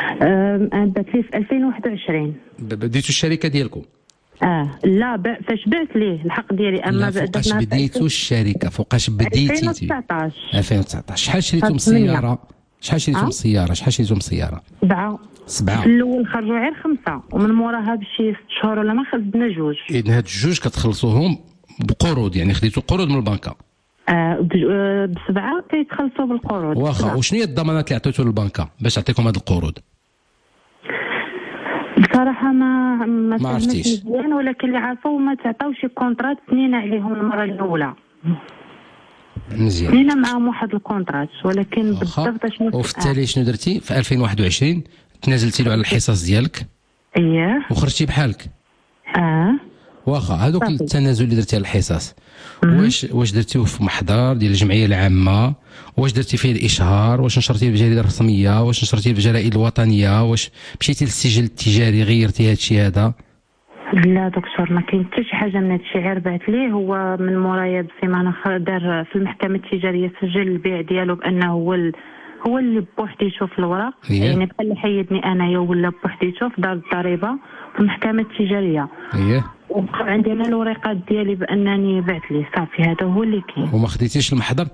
انا بدات لي في ألفين وواحد وعشرين. بديتوا الشركه ديالكم؟ اه لا ب... فاش بعت ليه الحق ديالي. اما فوقاش بديتوا الشركه فوقاش بديتي ألفين وتسعطاش ألفين وتسعطاش. شحال شريتوا من سياره؟ شحال شريتوا من سياره؟ شحال شريتوا من سياره؟ سبعه. سبعه. في الاول خرجوا غير خمسه ومن موراها بشي ست شهور ولا ما خدنا جوج. اذا هاد الجوج كتخلصوهم بقروض يعني خديتوا قروض من البنكه؟ آه بسبعه كيتخلصوا بالقروض. واخا وشنو هي الضمانات اللي عطيتوا للبنكه باش تعطيكم هاد القروض؟ بصراحه ما ما, ما عرفتيش مزيان ولكن اللي عرفوا ما تعطاوش كونترات سنينا عليهم المره الاولى. مزيان. سنينا معاهم واحد الكونترات ولكن بالضبط شنو. وفي التالي شنو درتي؟ في ألفين وواحد وعشرين تنازلتي له على الحصص ديالك. اييه. وخرجتي بحالك. اه. واخا هذوك التنازل اللي درتي على الحصص واش واش درتيوه في محضر ديال الجمعيه العامه؟ واش درتي فيه الاشهار؟ واش نشرتيه في الجريده الرسميه؟ واش نشرتيه في الجرائد الوطنيه؟ واش مشيتي للسجل التجاري غيرتي هذا الشيء هذا؟ لا دكتور ما كاين حتى شي حاجه من هذا الشيء. غير بعت ليه هو من مورايا بسيمانه دار في المحكمه التجاريه سجل البيع ديالو بانه هو ال... هو اللي بوحديته في الوراق. يعني بحال اللي حيدني انايا ولا بوحديته في دار الضريبه في المحكمه التجاريه. اييه. وبقى عندي انا الورقات ديالي بانني بعت ليه. صافي هذا هو اللي كاين. وما خديتيش المحضر؟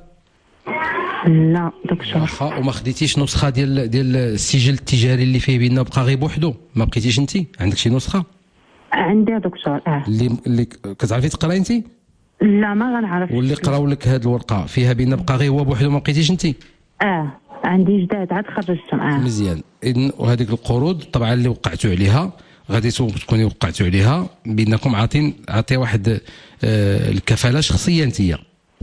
لا دكتور. واخا وما خديتيش نسخه ديال ديال السجل التجاري اللي فيه بيننا بقى غير بوحدو؟ ما بقيتيش انت عندك شي نسخه؟ عندي دكتور. اه اللي اللي كتعرفي تقراي انت؟ لا ما غنعرف. واللي قراو لك هذه الورقه فيها بيننا بقى غير هو بوحدو ما بقيتيش انت؟ اه عندي جداد عاد خرجتهم. اه مزيان. اذن وهذيك القروض طبعا اللي وقعتوا عليها غادي تكوني وقعتوا عليها بينكم عاطين عاطيه واحد آه الكفاله شخصيه انتيا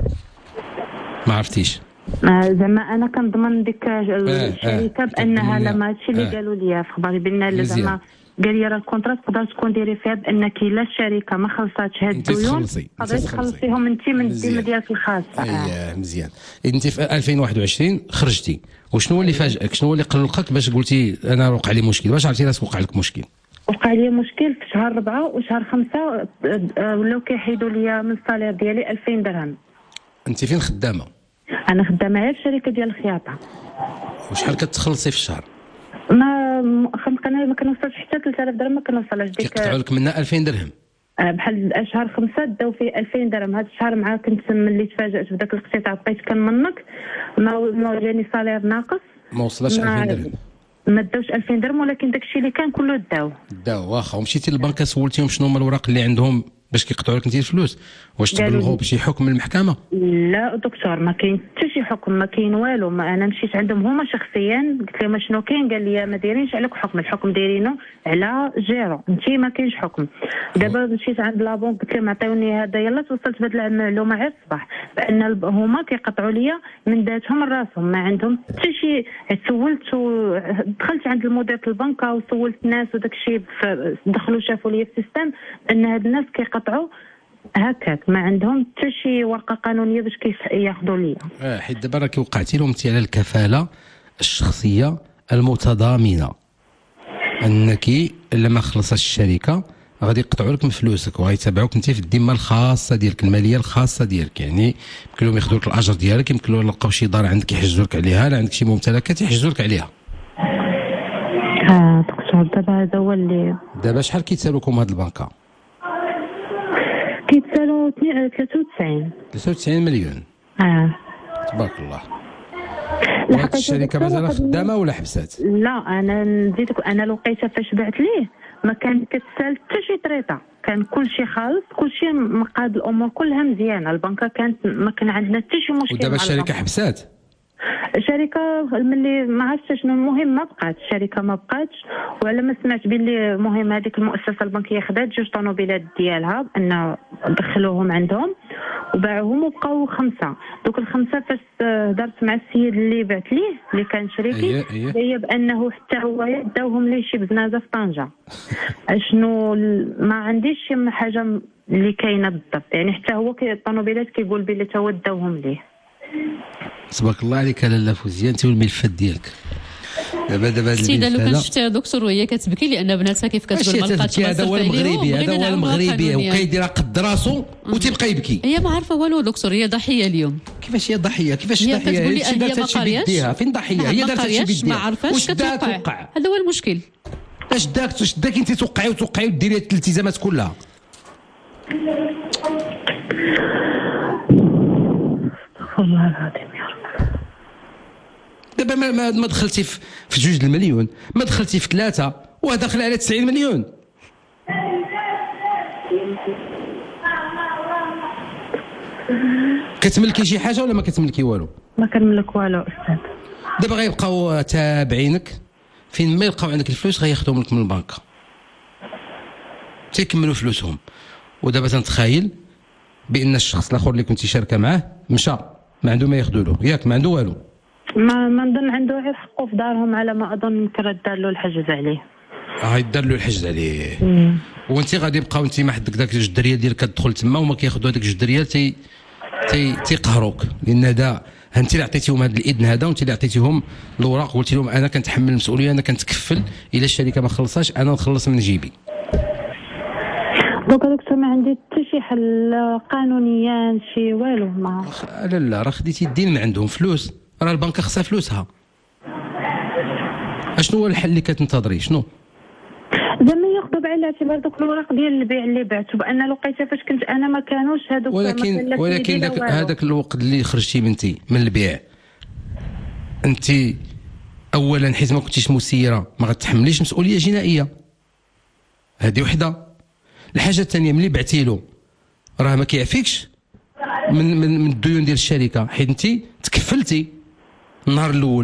ما عرفتيش؟ زعما انا كنضمن ديك الشركه بانها لا ما هادشي اللي قالوا لي في خباري بان زعما قال لي راه الكونترات تقدر تكون ديري فيها بانك الا الشركه ما خلصاتش هاد الديون تقدري تخلصيهم انت من الذمه ديالك الخاصه. اييه مزيان. انت في ألفين وواحد وعشرين خرجتي وشنو هو اللي فاجئك؟ شنو هو اللي قلقك باش قلتي انا وقع لي مشكل؟ باش عرفتي راسك وقع لك مشكل؟ وقع لي مشكل في شهر ربعة وشهر خمسة ولاو كيحيدوا لي من الصالير ديالي ألفين درهم. انت فين خدامه؟ انا خدامه غير في شركه ديال الخياطه. وشحال كتخلصي في الشهر؟ ما خمسة ما كنوصلش حتى ثلاثة آلاف درهم ما كنوصلش. ديك كيقطعوا لك منها ألفين درهم. بحال شهر خمسة داو فيه ألفين درهم. هذا الشهر مع كنت ملي تفاجأت بداك الاقتطاع بقيت كنمنك ما جاني صالير ناقص ما وصلش ألفين درهم. ما داوش ألفين درهم ولكن داكشي اللي كان كله داو داو. واخا ومشيتي للبنكه سولتيهم شنو هما الوراق اللي عندهم باش كيقطعوا لك انت الفلوس؟ واش تبلغوا بشي حكم من المحكمه؟ لا دكتور ما كاين حتى شي حكم، ما كاين والو. ما انا مشيت عندهم هما شخصيا قلت لهم شنو كاين، قال لي ما دايرينش عليك حكم، الحكم دايرينه على جيرو، انت ما كاينش حكم. دابا مشيت عند لابونك قلت لهم عطيوني هذا، يلا توصلت بهذه المعلومه غير الصباح بان هما كيقطعوا ليا من ذاتهم راسهم، ما عندهم حتى شي. سولت ودخلت عند المدير البنكه وسولت الناس وداك الشيء، دخلوا شافوا لي في السيستم ان هاد الناس كيقطعوا هكاك، ما عندهم حتى شي ورقه قانونيه باش كياخذوا ليا. اه حيت دابا راك وقعتي لهم انت على الكفاله الشخصيه المتضامنه، انك لما خلصت الشركه غادي يقطعوا لك من فلوسك وغيتابعوك انت في الذمه الخاصه ديالك، الماليه الخاصه ديالك. يعني يمكن لهم ياخذوا لك الاجر ديالك، يمكن لهم يلقاو شي دار عندك يحجزوا لك عليها، لا عندك شي ممتلكات يحجزوا لك عليها. اه دكتور دابا هذا هو اللي دابا شحال كيتسالوكم هاد البنكه؟ كيتسالوا ثلاثة وتسعين ثلاثة وتسعين مليون. اه تبارك الله. وهاد الشركه مازال خدامه ولا حبسات؟ لا انا نزيدك، انا لقيتها فاش بعت ليه ما كان كتسال حتى شي طريطه، كان كل شيء خالص، كل شيء مقاد، الامور كلها مزيانه، البنكه كانت ما كان عندنا حتى شي مشكل. ودابا الشركه حبسات؟ الشركه ملي ما عرفتش شنو المهم ما بقاتش الشركه، ما بقاتش. وعلى ما سمعت باللي المهم هذيك المؤسسه البنكيه خدات جوج طوموبيلات ديالها بان دخلوهم عندهم وباعوهم وبقاو خمسه. دوك الخمسه فاش هضرت مع السيد اللي بعت ليه اللي كان شريكي هي بانه حتى هو داوهم ليه شي بزنازه في طنجه. شنو ما عنديش شي حاجه اللي كاينه بالضبط، يعني حتى هو الطوموبيلات كيقول بلي تا هو داوهم ليه. تبارك الله عليك لاله فوزيه، انت والملفات ديالك. دابا دابا السيده لو كان شفتيها دكتور وهي كتبكي لان بناتها كيف كتقول ما لقاتش. هذا هو المغربي، هذا هو المغربي وكيدير قد راسو وتيبقى يبكي. هي ما عارفه والو دكتور، هي ضحيه اليوم. كيفاش هي ضحيه؟ كيفاش هي ضحيه؟ هي هي دارت هادشي بيديها. فين ضحيه؟ هي دارت هادشي بيديها، ما عرفاش كتوقع. هذا هو المشكل. اش داك اش داك انت توقعي وتوقعي وديري الالتزامات كلها. والله العظيم يا رب. دابا ما, ما, ما دخلتي في, في جوج المليون، ما دخلتي في ثلاثة وداخل على تسعين مليون. كتملكي شي حاجة ولا ما كتملكي والو؟ ما كنملك والو أستاذ. دابا غيبقاو تابعينك، فين ما يلقاو عندك الفلوس غياخذوهم لك من البنكة تيكملوا فلوسهم. ودابا تنتخيل بأن الشخص الآخر اللي كنتي شاركة معاه مشى، ما عنده ما ياخذوا له، ياك ما عنده والو. ما ما نظن عنده غير حقه في دارهم على ما اظن، يمكن دار له الحجز عليه. اه يدار له الحجز عليه. وانت غادي يبقاو انت ما حدك داك جوج دريال ديالك كتدخل تما وما كياخذوا هذاك جوج دريال تي تي تيقهروك، لان هذا انت اللي عطيتيهم هذا الاذن هذا، وانت اللي عطيتيهم الاوراق وقلتي لهم انا كنتحمل المسؤوليه، انا كنتكفل الى الشركه ما خلصاش انا نخلص من جيبي. دوكا دكتور ما عندي حتى شي حل قانونيا شي والو. ما لا لا راه خديتي الدين من عندهم فلوس، راه البنكه خصها فلوسها. اشنو هو الحل اللي كتنتظري؟ شنو؟ زعما ياخذوا بعين الاعتبار دوك الوراق ديال البيع اللي بعته، بان لقيتها فاش كنت انا ما كانوش هذوك. ولكن ولكن داك هذاك الوقت اللي خرجتي منتي من البيع، انت اولا حيت ما كنتيش مسيره ما غتحمليش مسؤوليه جنائيه، هذه وحده. الحاجه الثانيه ملي بعتي له راه ما كيعفيكش من من من الديون ديال الشركه، حيت انت تكفلتي النهار الاول،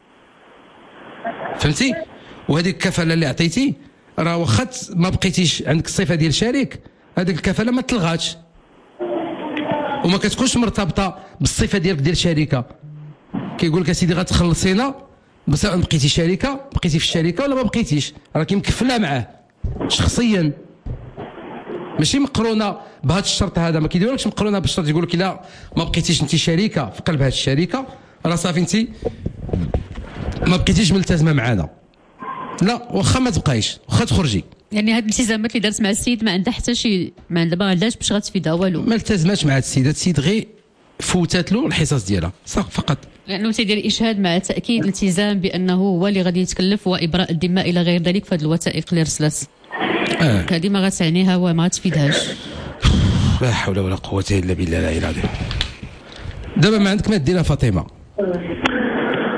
فهمتي؟ وهذيك الكفاله اللي عطيتي راه واخا ما بقيتيش عندك الصفه ديال شريك، هذيك الكفاله ما تلغاتش وما كتكونش مرتبطه بالصفه ديالك ديال الشركه. كيقول لك اسيدي غتخلصينا بس بقيتي شركه، بقيتي في الشركه ولا ما بقيتيش، راه كيمكفلها معاه شخصيا، ماشي مقرونه بهذا الشرط هذا. ما كيديرولكش مقرونه بالشرط يقول لك لا ما بقيتيش انت شريكه في قلب هذه الشركه راه صافي انت ما بقيتيش ملتزمه معنا. لا واخا ما تبقايش، واخا تخرجي. يعني هاد الالتزامات اللي دارت مع السيد ما عندها حتى شي، ما عندها ما عندهاش باش غتفيدها والو. ما التزماتش مع هذا السيد، هذا السيد غير فوتات له الحصص ديالها صح فقط، لانه تيدير اشهاد مع تاكيد الالتزام بانه هو اللي غادي يتكلف وابراء الذمه الى غير ذلك في هذه الوثائق اللي رسلت. اه هذه ما غتعنيها وما غتفيدهاش. لا حول ولا قوه الا بالله العلي العظيم. دابا ما عندك ما ديرها فاطمه؟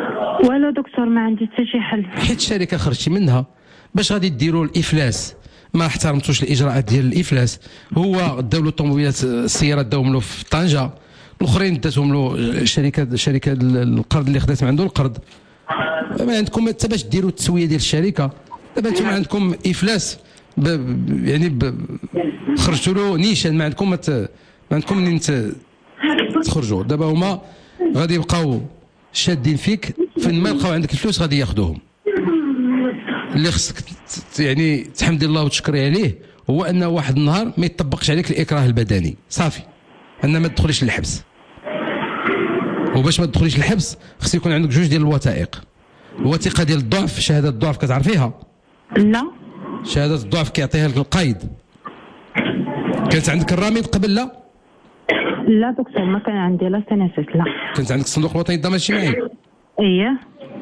والو دكتور ما عندي حتى شي حل، حيت الشركه خرجتي منها باش غادي ديروا الافلاس ما احترمتوش الاجراءات ديال الافلاس. هو داو له الطوموبيلات السيارات داوهم له في طنجه، الاخرين داتهم له شركه شركه القرض اللي خدات من عنده القرض. ما عندكم حتى باش ديروا التسويه ديال الشركه. دابا انتم عندكم افلاس ب يعني ب خرجتوا له نيشان، ما عندكم ما عندكم منين تخرجوا. دابا هما غادي يبقاو شادين فيك، فين ما يلقاو عندك الفلوس غادي ياخذوهم. اللي خصك يعني تحمدي الله وتشكري عليه هو انه واحد النهار ما يطبقش عليك الاكراه البدني، صافي، ان ما تدخليش للحبس. وباش ما تدخليش للحبس خص يكون عندك جوج ديال الوثائق. الوثيقه ديال الضعف، شهاده الضعف كتعرفيها؟ لا. شهاده الضعف كيعطيها لك القايد. كانت عندك الرامد قبل؟ لا لا دكتور، ما كان عندي لا سنسيت. لا. كانت عندك الصندوق الوطني للضمان الاجتماعي؟ اييه.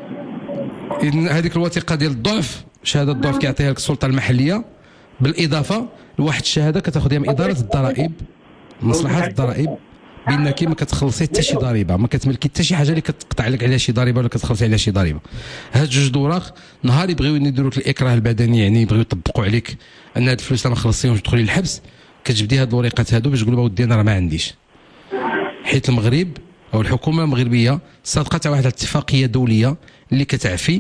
إذن هذيك الوثيقه ديال الضعف، شهاده الضعف كيعطيها لك السلطه المحليه، بالاضافه لواحد الشهاده كتاخذيها من اداره الضرائب، مصلحه الضرائب، بانك ما كتخلصي حتى شي ضريبه، ما كتملكي حتى شي حاجه اللي كتقطع لك عليها شي ضريبه ولا كتخلصي عليها شي ضريبه. هاد جوج دوراق نهار يبغيو يديروا لك الاكراه البدني، يعني يبغيو يطبقوا عليك ان هاد الفلوس ما خلصتيهمش تدخلي للحبس، كتجبدي هاد الوريقات هادو باش تقول اودي انا راه ما عنديش. حيت المغرب او الحكومه المغربيه صادقت على واحد الاتفاقيه دوليه اللي كتعفي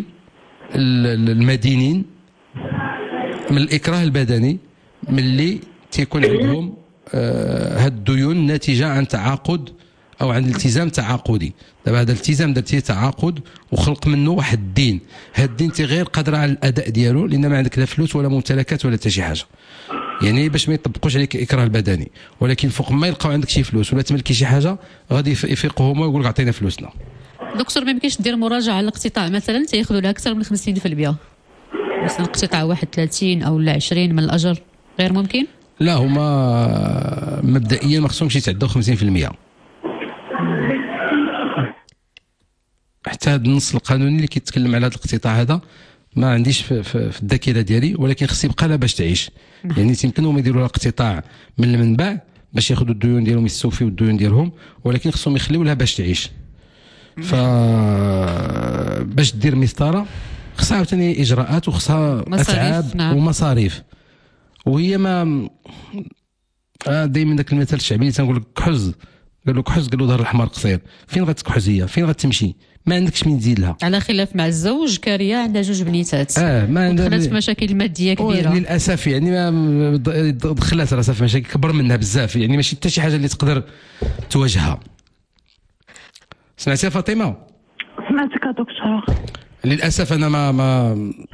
المدينين من الاكراه البدني ملي تيكون عندهم آه هاد الديون ناتجه عن تعاقد او عن التزام تعاقدي. دابا هذا الالتزام درتيه تعاقد وخلق منه واحد الدين، هاد الدين تي غير قادر على الاداء ديالو لان ما عندك لا فلوس ولا ممتلكات ولا حتى شي حاجه، يعني باش ما يطبقوش عليك الاكراه البدني. ولكن فوق ما يلقاو عندك شي فلوس ولا تملكي شي حاجه غادي يفيقوا هما ويقول لك عطينا فلوسنا. دكتور، ما يمكنش دير مراجعه على الاقتطاع مثلا تياخذوا لها اكثر من خمسين بالمئة، مثلا اقتطاع واحد ثلاثين او لا عشرين من الاجر، غير ممكن؟ لا، هما مبدئيا ما خصهمش يتعداو خمسين بالمئة. حتى هذا النص القانوني اللي كيتكلم على هذا الاقتطاع هذا ما عنديش في, في, في الذاكره ديالي، ولكن خص يبقى لها باش تعيش. يعني يمكنهم يديروا لها اقتطاع من المنبع باش ياخذوا الديون ديالهم، يستوفيوا الديون ديالهم، ولكن خصهم يخليو لها باش تعيش. ف باش دير مسطره خصها عاوتاني اجراءات وخصها اتعاب نعم. ومصاريف. وهي ما دائما ذاك المثل الشعبي اللي تنقول لك كحز، قال له كحز، قال له ظهر الحمار قصير. فين غتكحز هي؟ فين غتمشي؟ ما عندكش من تزيد لها. على خلاف مع الزوج، كاريه عندها جوج بنيتات، اه ما عندها دخلت في مشاكل ماديه كبيره للاسف، يعني ما دخلت راسها في مشاكل كبر منها بزاف، يعني ماشي حتى شي حاجه اللي تقدر تواجهها. سمعتي يا فاطمه؟ سمعتك يا دكتور. للاسف انا ما ما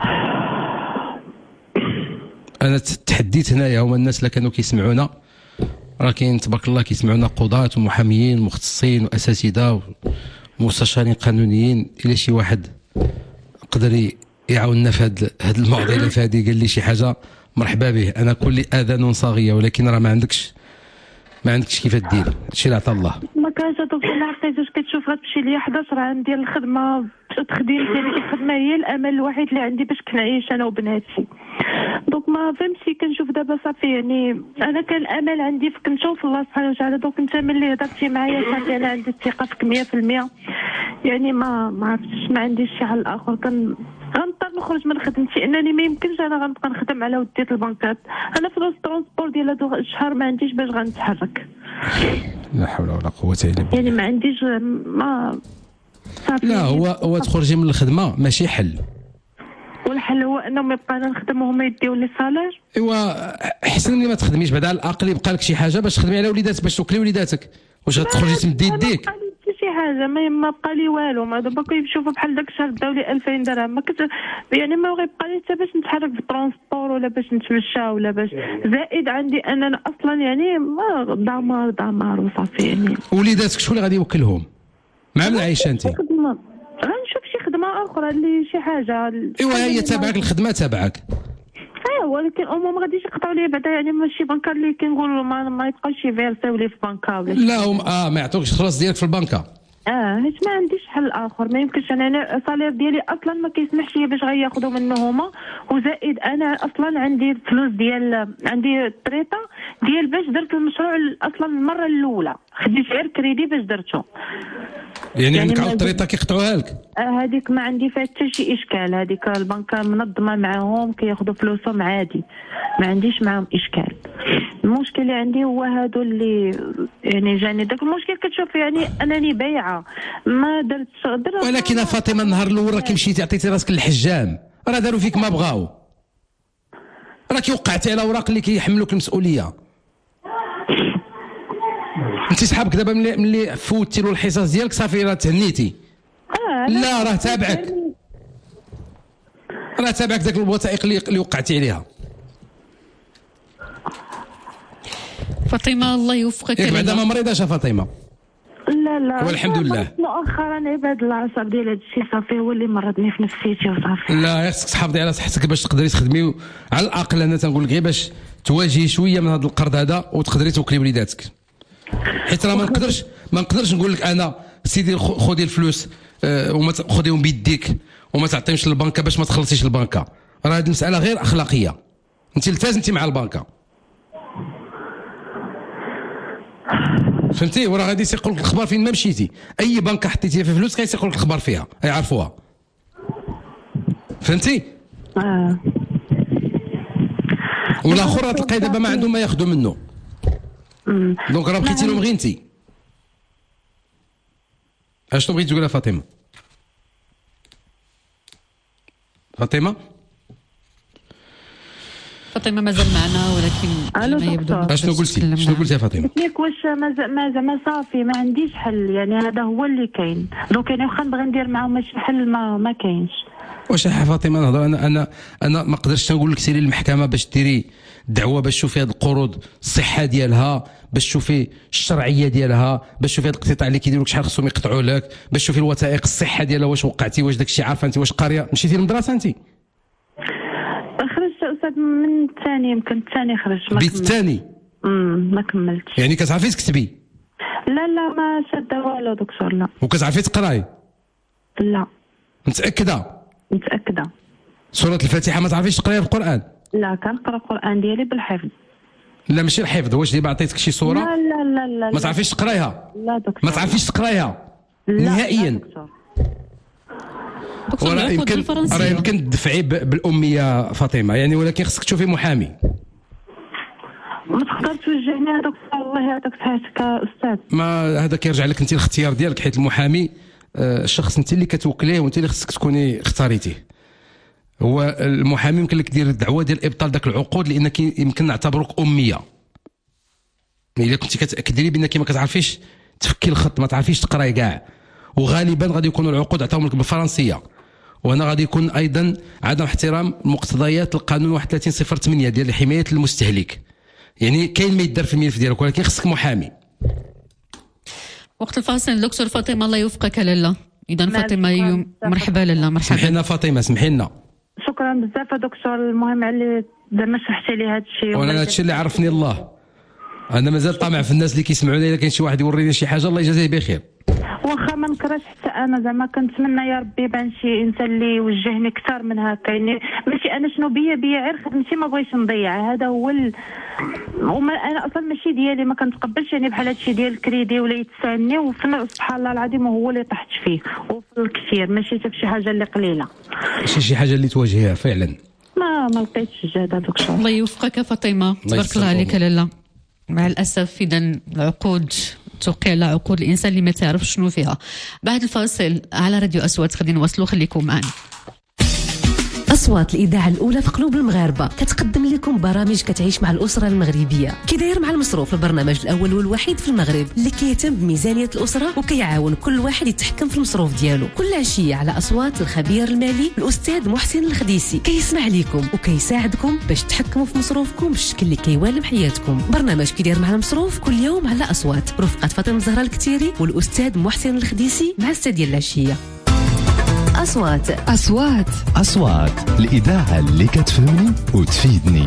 انا تحديت هنايا، هما الناس اللي كانوا كيسمعونا راه كاين تبارك الله كيسمعونا قضاة ومحاميين مختصين واساتذه ومستشارين قانونيين. الى شي واحد قدر يعاوننا في هذه هذه المعضله في هذه، قال لي شي حاجه مرحبا به. انا كل اذان صاغيه، ولكن راه ما عندكش ما عندكش كيف دير هادشي اللي عطا الله. ما كانش دكتور، ما عرفتيش كتشوف غتمشي ليا حداش راه عندي الخدمه، التخديم ديالي الخدمه هي الامل الوحيد اللي عندي باش كنعيش انا وبناتي. دونك ما فهمتي، كنشوف دابا صافي، يعني انا كان الامل عندي كنشوف الله سبحانه وتعالى. دونك انت ملي هضرتي معايا صافي انا عندي الثقه فيك مية في المية، يعني ما ما عرفتش، ما عنديش شي حل اخر. كان غنضطر نخرج من خدمتي، انني ما يمكنش انا غنبقى نخدم على وديت البنكات. انا فلوس الترونسبور ديال هذا الشهر ما عنديش باش غنتحرك. لا حول ولا قوه الا بالله. يعني ما عنديش ما صافي. لا هو هو تخرجي من الخدمه ماشي حل، والحل هو انهم يبقى انا نخدم وهما يديو لي صالير. ايوا احسن ملي ما تخدميش، بعد على الاقل يبقى لك شي حاجه باش تخدمي على وليداتك، باش توكلي وليداتك. واش غتخرجي تمدي يديك؟ ما بقى شي حاجه، ما بقى لي والو. ما دابا كيشوفوا بحال داك الشهر داو لي ألفين درهم، ما كنت يعني ما غيبقى لي حتى باش نتحرك بالترونسبور ولا باش نتمشى ولا باش زائد عندي انا اصلا يعني ما دمار دمار وصافي. يعني وليداتك شكون اللي غادي يوكلهم؟ مع من عايشه انت؟ غنشوف شي خدمه اخرى اللي شي حاجه. ايوا هي تابعك الخدمه تابعك. ايوا ولكن هما ما غاديش يقطعوا لي بعدا، يعني ماشي بنكه اللي كنقولوا ما, ما يبقاوش يفيرسيو لي في بنكه ولا لا هم اه ما يعطوكش الخلاص ديالك في البنكه. اه حيت ما عنديش حل اخر، ما يمكنش. انا الصالير ديالي اصلا ما كيسمحش لي باش غياخذوا منه هما، وزائد انا اصلا عندي الفلوس ديال عندي الطريطه ديال باش درت المشروع اصلا المره الاولى خديت غير كريدي باش درتو. يعني عندك عاود طريقه كيقطعوها لك؟ هذيك ما عندي فيها حتى شي اشكال، هذيك البنكه منظمه معاهم كياخذوا فلوسهم عادي، ما عنديش معاهم اشكال. المشكل اللي عندي هو هادو اللي يعني جاني داك المشكل. كتشوف يعني انني بايعه ما درت, درت ولكن فاطمه النهار الاول راكي مشيتي عطيتي راسك للحجام، راه داروا فيك ما بغاو، راكي وقعتي على اوراق اللي كيحملوك المسؤوليه. انت صحابك دابا ملي ملي فوتي له الحصص ديالك صافي راه تهنيتي. آه لا راه تابعك، راه تابعك داك الوثائق اللي, اللي وقعتي عليها. فاطمه الله يوفقك. ياك بعدا ما مريضاش فاطمه؟ لا لا والحمد لله. مؤخرا عباد الله عصب ديال هذا الشيء صافي هو اللي مرضني في نفسيتي وصافي. لا خصك تحافظي على صحتك باش تقدري تخدمي على الاقل. انا تنقول لك غير باش تواجهي شويه من هذا القرض هذا وتقدري توكلي وليداتك، حيت راه ما نقدرش ما نقدرش نقول لك انا سيدي خذي الفلوس أه وما خذيهم بيديك وما تعطيهمش للبنكه باش ما تخلصيش البنكه. راه هذه المساله غير اخلاقيه، انت التزمتي مع البنكه فهمتي، وراه غادي يسيقوا لك الخبر فين ما مشيتي. اي بنكه حطيتيها في فلوس غيسيقوا لك الخبر فيها، يعرفوها فهمتي. اه والاخر تلقاي دابا ما عندهم ما ياخذوا منه. دونك راه بقيتي لهم غير انت. اشنو بغيتي تقولها فاطمه؟ فاطمه فاطمه مازال معنا ولكن ما يبدو. اشنو قلتي؟ شنو قلتي يا فاطمه؟ قلت لك واش ما زعما صافي ما عنديش حل، يعني هذا هو اللي كاين. دونك يعني واخا نبغي ندير معاهم شي حل ما ما كاينش. واش يا فاطمه نهضر انا انا انا ما نقدرش نقول لك سيري للمحكمه باش ديري دعوه باش تشوفي هذه القروض الصحه ديالها، باش تشوفي الشرعيه ديالها، باش تشوفي هذا الاقتطاع اللي كيديروا لك شحال خصهم يقطعوا لك، باش تشوفي الوثائق الصحه ديالها واش وقعتي، واش داك الشيء عارفه انت، واش قاريه، مشيتي للمدرسه انت؟ خرجت استاذ من الثاني، يمكن الثاني خرجت. بيت الثاني؟ امم ما كملتش. يعني كتعرفي تكتبي؟ لا لا ما شاده والو دكتور. لا. وكتعرفي تقراي؟ لا. متاكده؟ متاكده. سوره الفاتحه ما تعرفيش تقرايها بالقران؟ لا كنقرا القران ديالي بالحفظ. لا ماشي الحفظ، واش دابا عطيتك شي صوره؟ لا لا لا لا ما تعرفيش تقرايها؟ لا دكتور. ما تعرفيش تقرايها نهائيا؟ ولا يمكن راه يمكن تدفعي بالاميه فاطمه يعني، ولكن خصك تشوفي محامي. ما تقدر توجهني هذاك الله يعطيك صحتك استاذ. ما هذا كيرجع لك انت الاختيار ديالك، حيت المحامي الشخص انت اللي كتوكليه وانت اللي خصك تكوني اختاريتيه. هو المحامي يمكن لك دير دعوه ديال ابطال ذاك العقود لانك يمكن نعتبروك اميه. الا كنتي كتاكدي لي بانك ما كتعرفيش تفكي الخط، ما تعرفيش تقراي كاع، وغالبا غادي يكونوا العقود عطاهم لك بالفرنسيه، وهنا غادي يكون ايضا عدم احترام مقتضيات القانون واحد وثلاثين صفر ثمانية ديال حمايه المستهلك. يعني كاين ما يدار في الملف ديالك، ولكن خصك محامي. وقت الفاصل دكتور فاطمه الله يوفقك لاله. اذا فاطمه يوم مرحبا لاله. مرحبا. سمحي لنا فاطمه، سمحي لنا. شكرا بزاف دكتور، المهم على زعما شرحتي لي هذا الشيء. وانا هذا الشيء اللي عرفني الله، انا مازال طامع في الناس اللي كيسمعونا. الا كاين شي واحد يوريني شي حاجه الله يجازيه بخير. واخا ما نكرهش حتى انا، زعما كنتمنى يا ربي يبان شي انسان اللي يوجهني اكثر من هكا. يعني ماشي انا شنو بيا بيا غير خدمتي ما بغيتش نضيع، هذا هو ال... وما انا اصلا ماشي ديالي، ما كنتقبلش يعني بحال هادشي ديال الكريدي ولا يتساني، وسبحان الله العظيم هو اللي طحت فيه وفي الكثير، ماشي حتى شي حاجه اللي قليله، ماشي شي حاجه اللي تواجهيها فعلا. ما ما لقيتش الجهد دكتور. الله يوفقك فاطمه، تبارك الله عليك لاله. مع الاسف اذا العقود توقيع على عقود الانسان اللي ما تعرف شنو فيها. بعد الفاصل على راديو أصوات غادي نواصلوا، خليكم معنا. أصوات الإذاعة الأولى في قلوب المغاربة كتقدم لكم برامج كتعيش مع الأسرة المغربية. كي داير مع المصروف، البرنامج الأول والوحيد في المغرب اللي كيهتم بميزانية الأسرة وكيعاون كل واحد يتحكم في المصروف ديالو. كل عشية على أصوات الخبير المالي الأستاذ محسن الخديسي كيسمع لكم وكيساعدكم باش تحكموا في مصروفكم بالشكل اللي كيوالم حياتكم. برنامج كي داير مع المصروف كل يوم على أصوات، رفقة فاطمة الزهراء الكتيري والأستاذ محسن الخديسي مع السادة ديال العشية. أصوات أصوات أصوات الإذاعة اللي كتفهمني وتفيدني.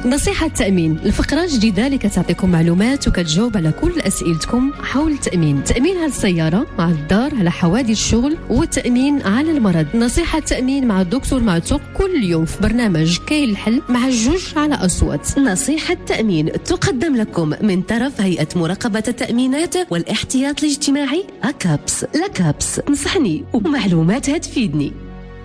نصيحة التأمين، الفقرة جديدة اللي كتعطيكم معلومات وكتجاوب على كل أسئلتكم حول التأمين. تأمين على السيارة، على الدار، على حوادث الشغل، والتأمين على المرض. نصيحة التأمين مع الدكتور معتوق كل يوم في برنامج كاين الحل مع الجوج على أصوات. نصيحة التأمين تقدم لكم من طرف هيئة مراقبة التأمينات والاحتياط الاجتماعي أكابس. لكابس نصحني ومعلوماتها تفيدني.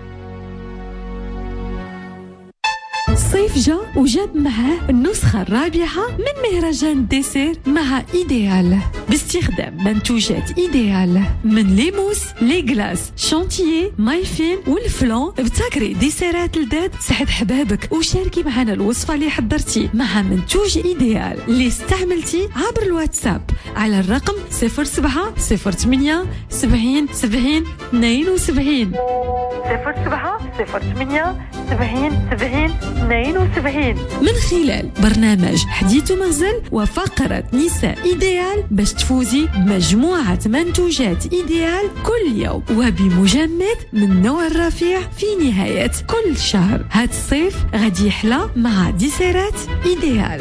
الصيف جا وجاب معاه النسخة الرابعة من مهرجان الديسير مع إيديال باستخدام منتوجات إيديال من ليموس، لي غلاس، شانتيي، مايفين والفلون. ابتكري ديسيرات لذات سعد حبابك وشاركي معنا الوصفة اللي حضرتي مع منتوج إيديال اللي استعملتي عبر الواتساب على الرقم صفر سبعة صفر ثمانية سبعين سبعين اثنين وسبعين صفر سبعة صفر ثمانية سبعين سبعين اثنين وسبعين من خلال برنامج حديث ومغزل وفقرة نساء إيديال باش تفوزي بمجموعة منتوجات إيديال كل يوم وبمجمد من نوع الرفيع في نهاية كل شهر. هاد الصيف غادي يحلى مع ديسيرات إيديال.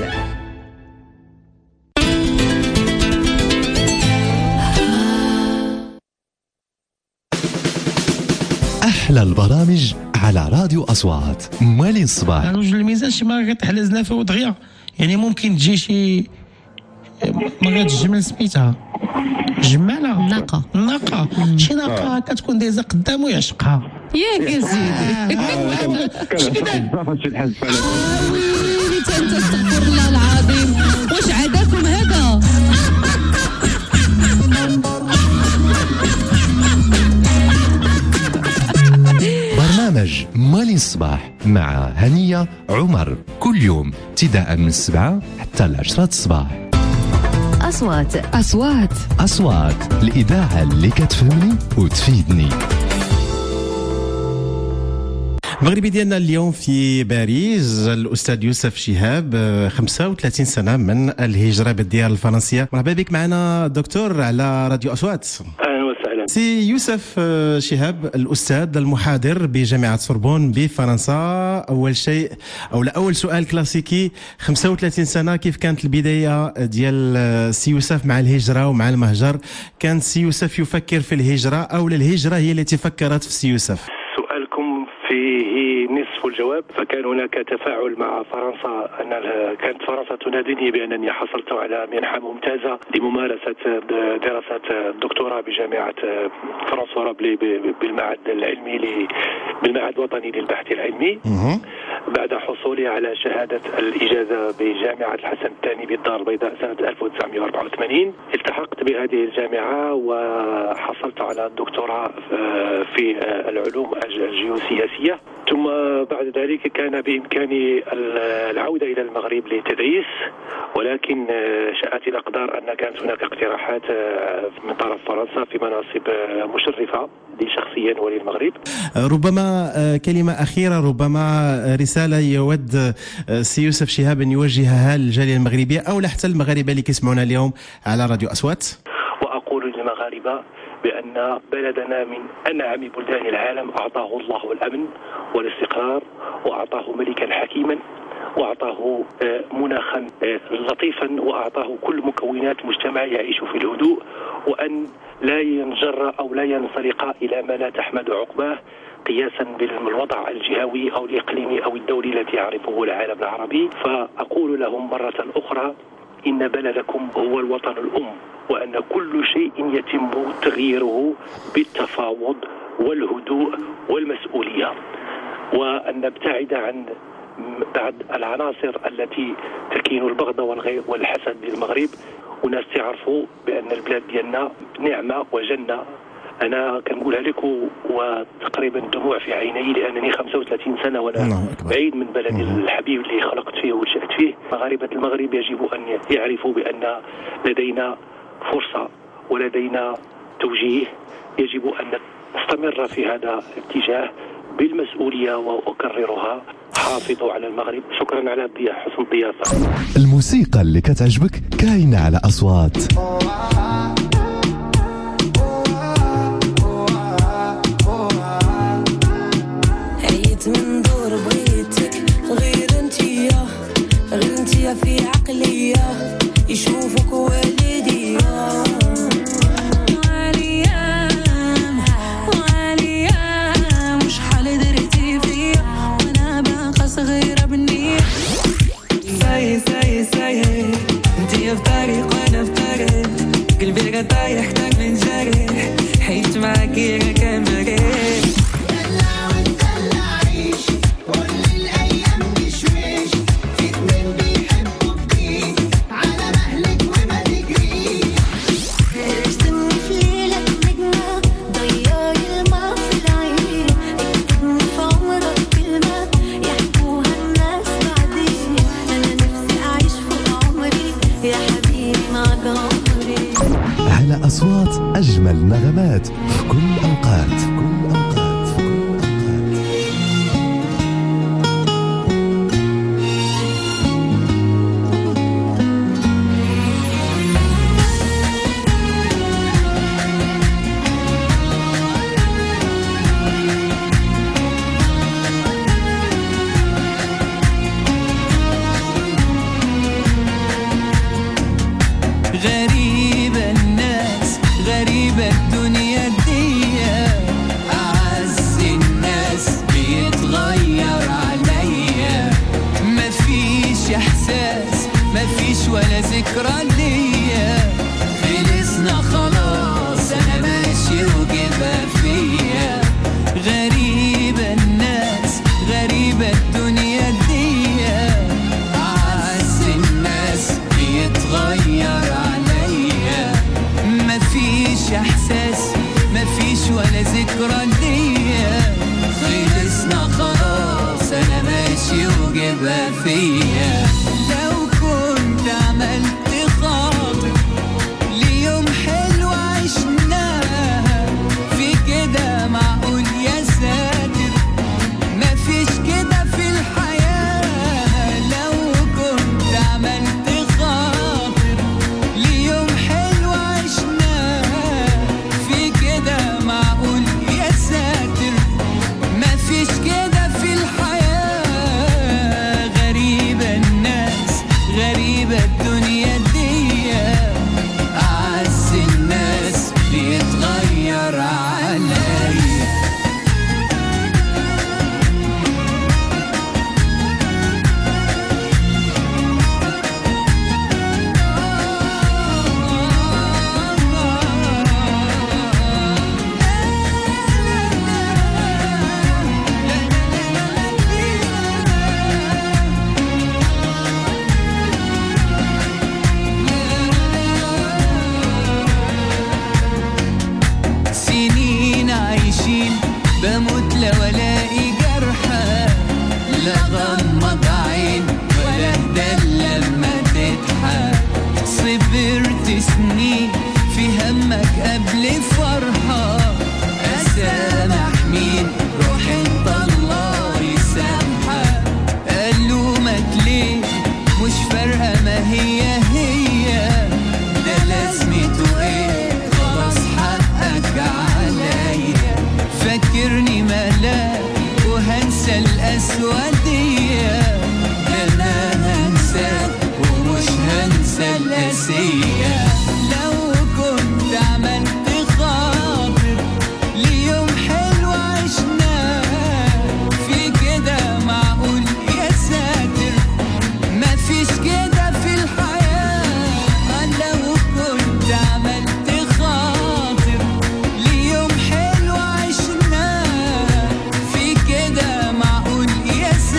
أحلى البرامج على راديو أصوات. مالين الصباح أنا وجه الميزان شي مرة كتحل زنافة ودغيا، يعني ممكن تجي شي مرة الجمل سميتها جمالة ناقة ناقة شي ناقة كتكون دايزة قدام ويعشقها ياك يا سيدي. شي كده ويلي انت استغفر الله العظيم، واش عداكم هذا؟ برنامج مالين الصباح مع هنية عمر كل يوم ابتداء من السبعة حتى العشرة الصباح. أصوات أصوات أصوات الإذاعة اللي كتفهمني وتفيدني. المغربي ديالنا اليوم في باريس الأستاذ يوسف شهاب، خمسة وثلاثين سنة من الهجرة بالديار الفرنسية. مرحبا بك معنا دكتور على راديو أصوات. أهلا وسهلا. سي يوسف شهاب الأستاذ المحاضر بجامعة سوربون بفرنسا. أول شيء أو أول سؤال كلاسيكي، خمسة وثلاثين سنة كيف كانت البداية ديال سي يوسف مع الهجرة ومع المهجر؟ كان سي يوسف يفكر في الهجرة أو الهجرة هي التي فكرت في سي يوسف؟ فيه نصف الجواب. فكان هناك تفاعل مع فرنسا، أن كانت فرنسا تناديني بأنني حصلت على منحة ممتازة لممارسة دراسة الدكتوراه بجامعة فرنسا رابلي بالمعهد العلمي بالمعهد الوطني للبحث العلمي. بعد حصولي على شهادة الإجازة بجامعة الحسن الثاني بالدار البيضاء سنة ألف وتسعمائة وأربعة وثمانين، التحقت بهذه الجامعة وحصلت على الدكتوراه في العلوم الجيوسياسية. ثم بعد ذلك كان بإمكاني العودة إلى المغرب للتدريس، ولكن شاءت الأقدار أن كانت هناك اقتراحات من طرف فرنسا في مناصب مشرفة لي شخصيا وللمغرب. ربما كلمة أخيرة، ربما رسالة يود سي يوسف شهاب أن يوجهها للجالية المغربية أو حتى المغاربة اللي كيسمعونا اليوم على راديو أصوات. وأقول للمغاربة بأن بلدنا من أنعم بلدان العالم، أعطاه الله الأمن والاستقرار، وأعطاه ملكا حكيما، وأعطاه مناخا لطيفا، وأعطاه كل مكونات مجتمع يعيش في الهدوء، وأن لا ينجر أو لا ينسلق إلى ما لا تحمد عقباه قياسا بالوضع الجهوي أو الإقليمي أو الدولي التي يعرفه العالم العربي. فأقول لهم مرة أخرى إن بلدكم هو الوطن الأم، وأن كل شيء يتم تغييره بالتفاوض والهدوء والمسؤولية، وأن نبتعد عن بعض العناصر التي تكين البغض والغير والحسد للمغرب، وناس تعرفوا بأن البلاد ديالنا نعمة وجنة. أنا كنقولها لك وتقريبا دموع في عيني، لأنني خمسة وثلاثين سنة وأنا بعيد من بلدي الحبيب اللي خلقت فيه ونشأت فيه. مغاربة المغرب يجب أن يعرفوا بأن لدينا فرصة ولدينا توجيه، يجب أن نستمر في هذا الاتجاه بالمسؤولية، وأكررها حافظوا على المغرب. شكرا على حسن الضيافة. الموسيقى اللي كتعجبك كاينة على أصوات. عيت من دور بغيتك غير انتيا، شوية في عقلية يشوفك والدية وعليام وعليام مش حال درتي فيا وانا باقى صغيرة بالنية ساي ساي ساي انتي في طريق وانا في طريق قلبي لقى طايح تاك من جريح حيت معاكي غير كان مريح أصوات أجمل نغمات في كل أوقات في كل أوقات في كل أوقات. غريبة الناس غريبة الدنيا دي أعز الناس بيتغير عليا مفيش إحساس مفيش ولا ذكرى ليا خلصنا خلاص أنا ماشي وجبها فيا غريبة الناس غريبة الدنيا دي أعز الناس بيتغير عليا مفيش احساس مفيش ولا ذكرى ليا خلصنا خلاص انا ماشي وجبها فيا لو كنت عملت خاطر ليوم حلو عشناها في كده معقول يا ساتر مفيش كده في الحياة لو كنت عملت خاطر ليوم حلو عشناها في كده معقول يا ساتر مفيش كده في الحياة غريبة الناس غريبة الدنيا دي أعز الناس بيتغير عليا سنين عايشين بموت لو الاقي جرحى لا غمض عين ولا اهدى لما تضحك صبرت سنين في همك قبل فرحة اسامح مين روح انت الله يسامحك الومك ليه مش فارقة ما هي هي ده لازمته ايه خلاص حقك عليا فاكرني ملاك وهنسى الأسودية أنا هنساك ومش هنسى الأسية لو كنت عملت خاطر ليوم حلو عشناه في كده معقول يا ساتر مفيش كده في الحياة لو كنت عملت خاطر ليوم حلو عشناه في كده معقول يا ساتر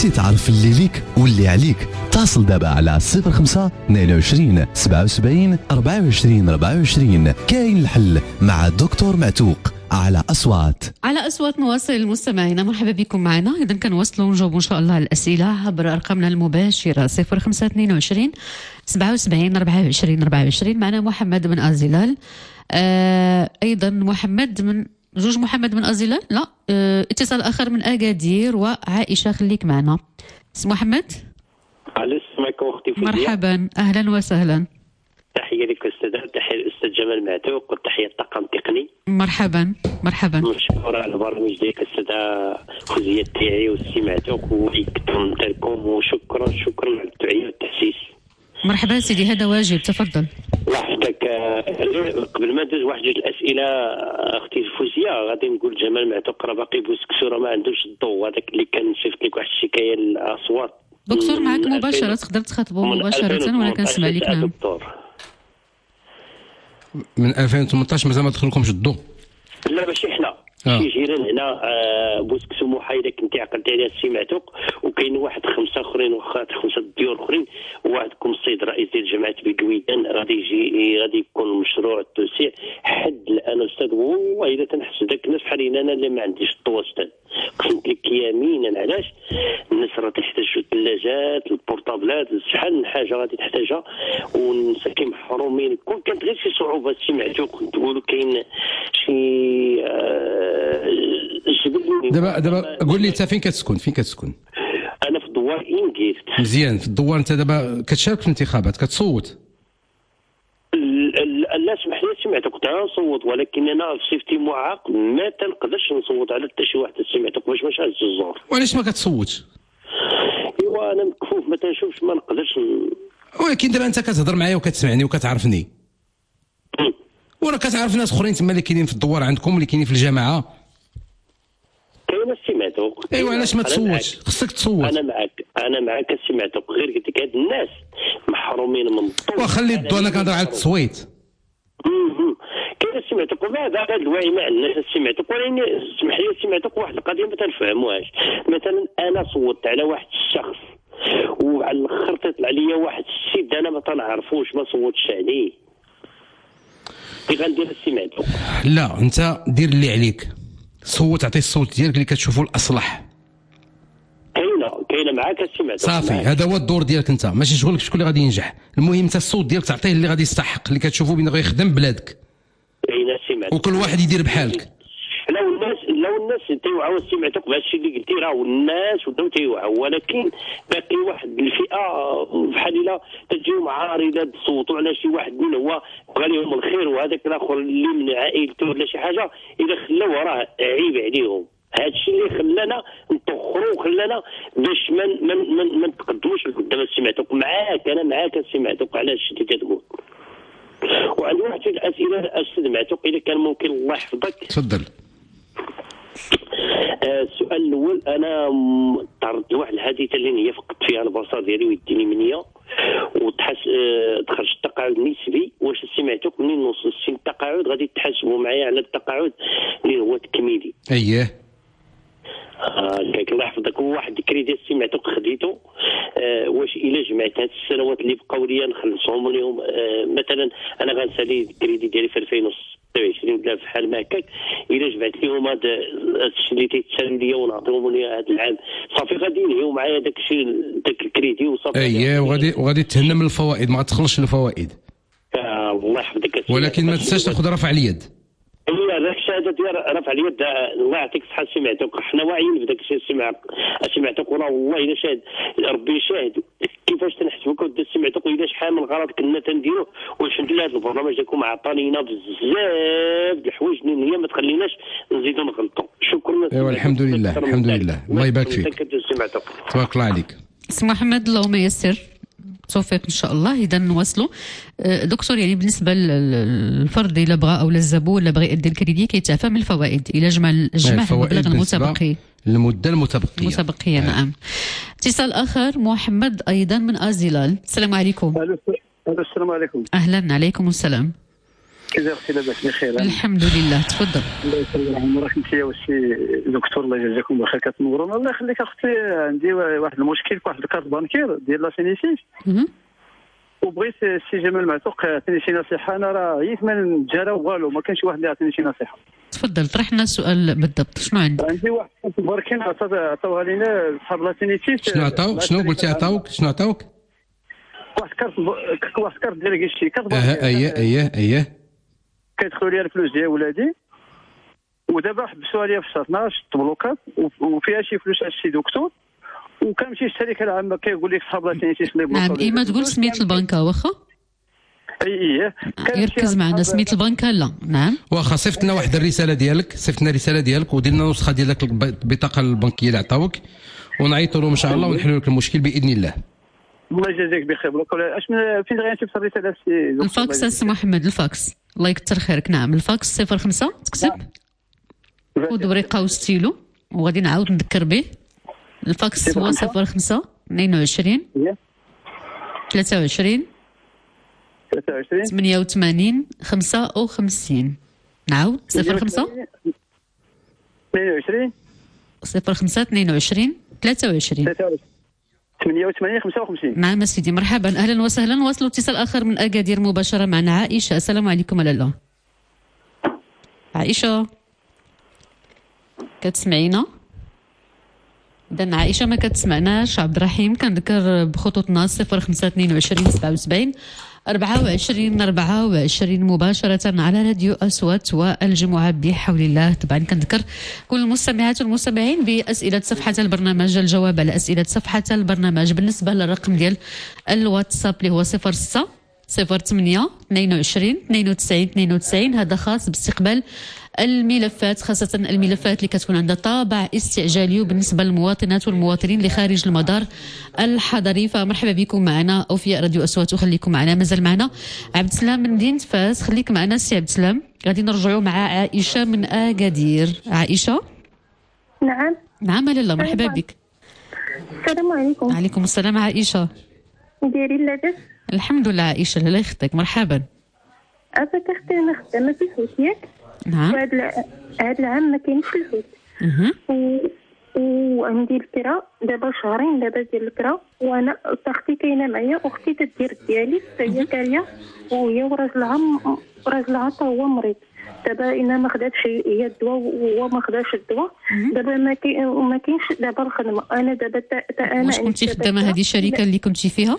بغيتي تعرف اللي ليك واللي عليك اتصل دابا على صفر خمسة اثنين وعشرين سبعة وسبعين أربعة وعشرين أربعة وعشرين. كاين الحل مع الدكتور معتوق على أصوات. على أصوات نواصل المستمعين، مرحبا بكم معنا. إذا كنواصلوا نجاوبوا إن شاء الله على الأسئلة عبر أرقامنا المباشرة صفر خمسة اثنين وعشرين سبعة وسبعين أربعة وعشرين أربعة وعشرين. معنا محمد من أزلال، آه أيضا محمد من جوج محمد من أزلال، لا آه اتصال آخر من أكادير وعائشة. خليك معنا سي محمد. على سمعك أختي فوزية. مرحبا أهلا وسهلا. تحية لك أستاذ، تحية للأستاذ جمال معتوق، وتحية الطاقم التقني. مرحبا مرحبا. مشكورة على البرنامج ديالك أستاذة فوزية تاعي والسي معتوق وإيكتم ديالكم، وشكرا شكرا على التوعية والتحسيس. مرحبا سيدي، هذا واجب، تفضل. الله يحفظك. قبل ما ندوز واحد جوج الأسئلة أختي فوزية، غادي نقول جمال معتوق راه باقي بوسكسو، راه ما عندوش الضوء، هذاك اللي كان صيفط لك واحد الشكاية الأصوات. دكتور معك مباشرة، تقدر تخاطبه مباشرة ولا كنسمع لك. نعم دكتور. من ألفين وثمنطاش مازال ما دخلكمش الضوء؟ لا ماشي حنا، آه. شي جيران هنا آه بوسكسو موحيده كنتي عقلتي عليها السي معتوق، وكاين واحد خمسه اخرين واخا خمسه ديور اخرين، وواحد كومسيد رئيس ديال جماعه بيكويدان غادي يجي غادي يكون المشروع التوسيع حد الان استاذ. والله الا تنحس ذاك الناس بحال انا اللي ما عنديش الضوء استاذ، قسمت لك يمينا. علاش الناس راه تحتاج الثلاجات البورطابلات، شحال من حاجه غادي تحتاجها، والناس محرومين. كون كانت غير شي صعوبه السي معتوق تقولوا كاين شي آه دابا دابا قول لي انت فين كتسكن؟ فين كتسكن؟ انا في الدوار انجلت. مزيان، في الدوار. انت دابا كتشارك في الانتخابات، كتصوت؟ لا سمح لي سمعتك كنت نصوت، ولكن انا في صفتي معاق ما تنقدرش نصوت على حتى شي واحد. سمعتك باش ما شاهدش الزور. وعلاش ما كتصوتش؟ ايوا انا مكفوف ما تنشوفش، ما نقدرش ن... ولكن دابا انت كتهضر معايا وكتسمعني وكتعرفني، وراه كتعرف ناس اخرين تما اللي كاينين في الدوار عندكم اللي كاينين في الجماعه. كاين سمعتك. ايوا علاش ما تصوتش؟ خصك تصوت. انا معك انا معك سمعتك، غير قلت لك هاد الناس محرومين من الضوء. وخلي الضوء، انا كنهضر على التصويت. اها كاين سمعتك، وبعد هذا الوعي ما عندناش سمعتك. ولكن اسمح لي سمعتك واحد القضيه ما تنفهموهاش. مثلا انا صوتت على واحد الشخص وعلى الاخر تطلع لي واحد السيد انا ما تنعرفوش ما صوتش عليه، كي غندير سمعتك؟ لا انت دير اللي عليك، صوت، عطي الصوت ديالك اللي كتشوفوا الاصلح. كاينه كاينه معاك سمعتك صافي، هذا هو الدور ديالك انت، ماشي شغلك شكون اللي غادي ينجح. المهم انت الصوت ديالك تعطيه اللي غادي يستحق، اللي كتشوفوا بان غيخدم بلادك. كاينه سمعتك، وكل واحد يدير بحالك. لو الناس لو الناس تيوعوا سمعتك بهذا الشيء اللي قلتي، راه الناس ولاو تيوعوا، ولكن باقي واحد الفئه بحال الا تجيهم عارضه تصوتوا على شي واحد من هو بغى لهم الخير، وهذاك الاخر اللي من عائلته ولا شي حاجه اذا خلاوه راه عيب عليهم. هذا الشيء اللي خلانا نطخروا وخلانا باش ما من من ما نتقدموش لقدام. سمعتك معاك، انا معاك سمعتك على الشيء اللي كتقول. وعندي واحد الاسئله استاذ معتوق اذا كان ممكن، الله يحفظك. تفضل. آه السؤال الاول، انا تعرضت لواحد الحادثه اللي هي فقدت فيها البصر ديالي ويديني منيا، وتحس آه دخلت التقاعد نسبي. واش سمعتك منين نوصل سن التقاعد غادي تحاسبوا معايا على التقاعد اللي هو تكميلي؟ اييه آه الله يحفظك. واحد الكريدي سمعتك خديته، آه واش الا جمعت هاد السنوات اللي بقاو لي نخلصهم اليوم؟ آه مثلا انا غنسالي الكريدي ديالي في ألفين وستة وعشرين ولا في حال ما هكاك، الا جمعت لهم هذا الشيء اللي تيتسالوا لي ونعطيهم لي هذا العام، صافي غادي ينهيو معايا داك الشيء داك الكريدي وصافي. اييه وغادي وغادي تهنى من الفوائد، ما تخلصش الفوائد. آه الله يحفظك. ولكن ما تنساش تاخذ رفع اليد. ايوا داك الشهاده ديال رفع اليد، الله يعطيك الصحه سمعتك، حنا واعيين بداك الشيء. سمعك سمعتك وراه والله الا شاهد، ربي شاهد كيفاش تنحسبك ودير سمعتك، واذا شحال من غلط كنا تنديروه. والحمد لله هذا البرنامج ديالكم عطانينا بزاف د الحوايج اللي هي ما تخليناش نزيدوا نغلطوا. شكرا. ايوا الحمد لله الحمد لله، الله يبارك فيك، تبارك الله عليك. سي محمد اللهم يسر، توفيق ان شاء الله. اذا نواصلوا دكتور، يعني بالنسبه للفرد الا بغى او الزبون الا بغى يدي الكريدي كيتعفى من الفوائد الى جمع الجمع المبلغ المتبقي، المده المتبقيه المتبقيه. نعم. اتصال اخر، محمد ايضا من ازلال. السلام عليكم. السلام عليكم. اهلا. عليكم السلام. كي اختي لاباس بخير؟ الحمد لله، تفضل. الله يسلمك عمرك انت والسي دكتور، الله يجازيكم بخير كتنورونا. الله يخليك اختي، عندي واحد المشكل في واحد الكارت بانكير ديال لا سينيسيس، وبغيت السي جمال معتوق يعطيني شي نصيحه. انا راه عييت من التجاره والو، ما كانش واحد اللي يعطيني شي نصيحه. تفضل طرح لنا السؤال بالضبط، شنو عندك؟ عندي واحد بركين عطاوها لينا صحاب لا سينيسيس. شنو عطاو؟ شنو قلتي عطاوك؟ شنو عطاوك؟ واحد كارت واحد كارت ديال كيشي كارت اه اييه اييه اييه كيدخلوا ليا الفلوس ديال ولادي، ودابا حبسوا عليا في الشهر اثناش تبلوكات وفيها شي فلوس على السي دكتور، وكنمشي الشركه العامه كيقول لك صحاب لا سينيسيس اللي نعم. اي ما تقول سميت البنكه واخا. اي ايه يركز معنا سميت البنكه. لا نعم واخا صيفط لنا واحد الرساله ديالك، صيفط لنا رساله ديالك ودير لنا نسخه ديال داك البطاقه البنكيه اللي عطاوك، ونعيطوا لهم ان شاء الله ونحلوا لك المشكل باذن الله. الله يجازيك بخير. اش من فين غادي نكتب الرساله السي الفاكس السي محمد؟ الفاكس الله يكثر خيرك. نعم الفاكس صفر خمسة تكتب خذ ورقه وستيلو وغادي نعاود نذكر به. الفاكس هو صفر خمسة اثنين وعشرين ثلاثة وعشرين ثلاثة وعشرين ثمانية وثمانين خمسة وخمسين. نعاود صفر خمسة اثنين وعشرين صفر خمسة اثنين وعشرين ثلاثة وعشرين ثمانية وثمانين خمسة وخمسين. نعم سيدي مرحبا اهلا وسهلا. واصلوا اتصال اخر من اكادير مباشره معنا عائشه. السلام عليكم لاله. عائشه كتسمعينا؟ اذا عائشه ما كتسمعناش. عبد الرحيم كنذكر بخطوطنا صفر خمسة اثنين وعشرين سبعة وسبعين أربعة وعشرين أربعة وعشرين مباشرة على راديو أصوات والجمعة بحول الله. طبعا كنذكر كل المستمعات والمستمعين بأسئلة صفحة البرنامج، الجواب على أسئلة صفحة البرنامج بالنسبة للرقم ديال الواتساب اللي هو صفر ستة صفر ثمانية اثنين وعشرين اثنين وتسعين اثنين وتسعين. هذا خاص باستقبال الملفات، خاصة الملفات اللي كتكون عندها طابع استعجالي وبالنسبة للمواطنات والمواطنين اللي خارج المدار الحضري. فمرحبا بكم معنا أوفياء راديو أصوات وخليكم معنا. مازال معنا عبد السلام من مدينة فاس. خليك معنا سي عبد السلام. غادي نرجعوا مع عائشة من أكادير. عائشة. نعم نعم لاله مرحبا بك. السلام عليكم. وعليكم السلام عائشة. دايرين لاباس؟ الحمد لله عائشة الله يخطيك مرحبا. أباك أختي أنا خدامة في الحوت ياك؟ نعم. هذا هذا العام ما كاينش الحوت. اها. وعندي الكرا دابا شهرين دابا ديال الكرا، وانا اختي كاينه معايا، اختي تدير ديالي هي كاريه، وهي وراجلها راجلها حتى هو مريض. دابا انا ما خداتش هي الدواء وهو ما خداش الدواء. دابا ما كاين وما كاينش دابا الخدمه. انا دابا تا انا واش كنتي خدامه هذه الشركه اللي كنتي فيها؟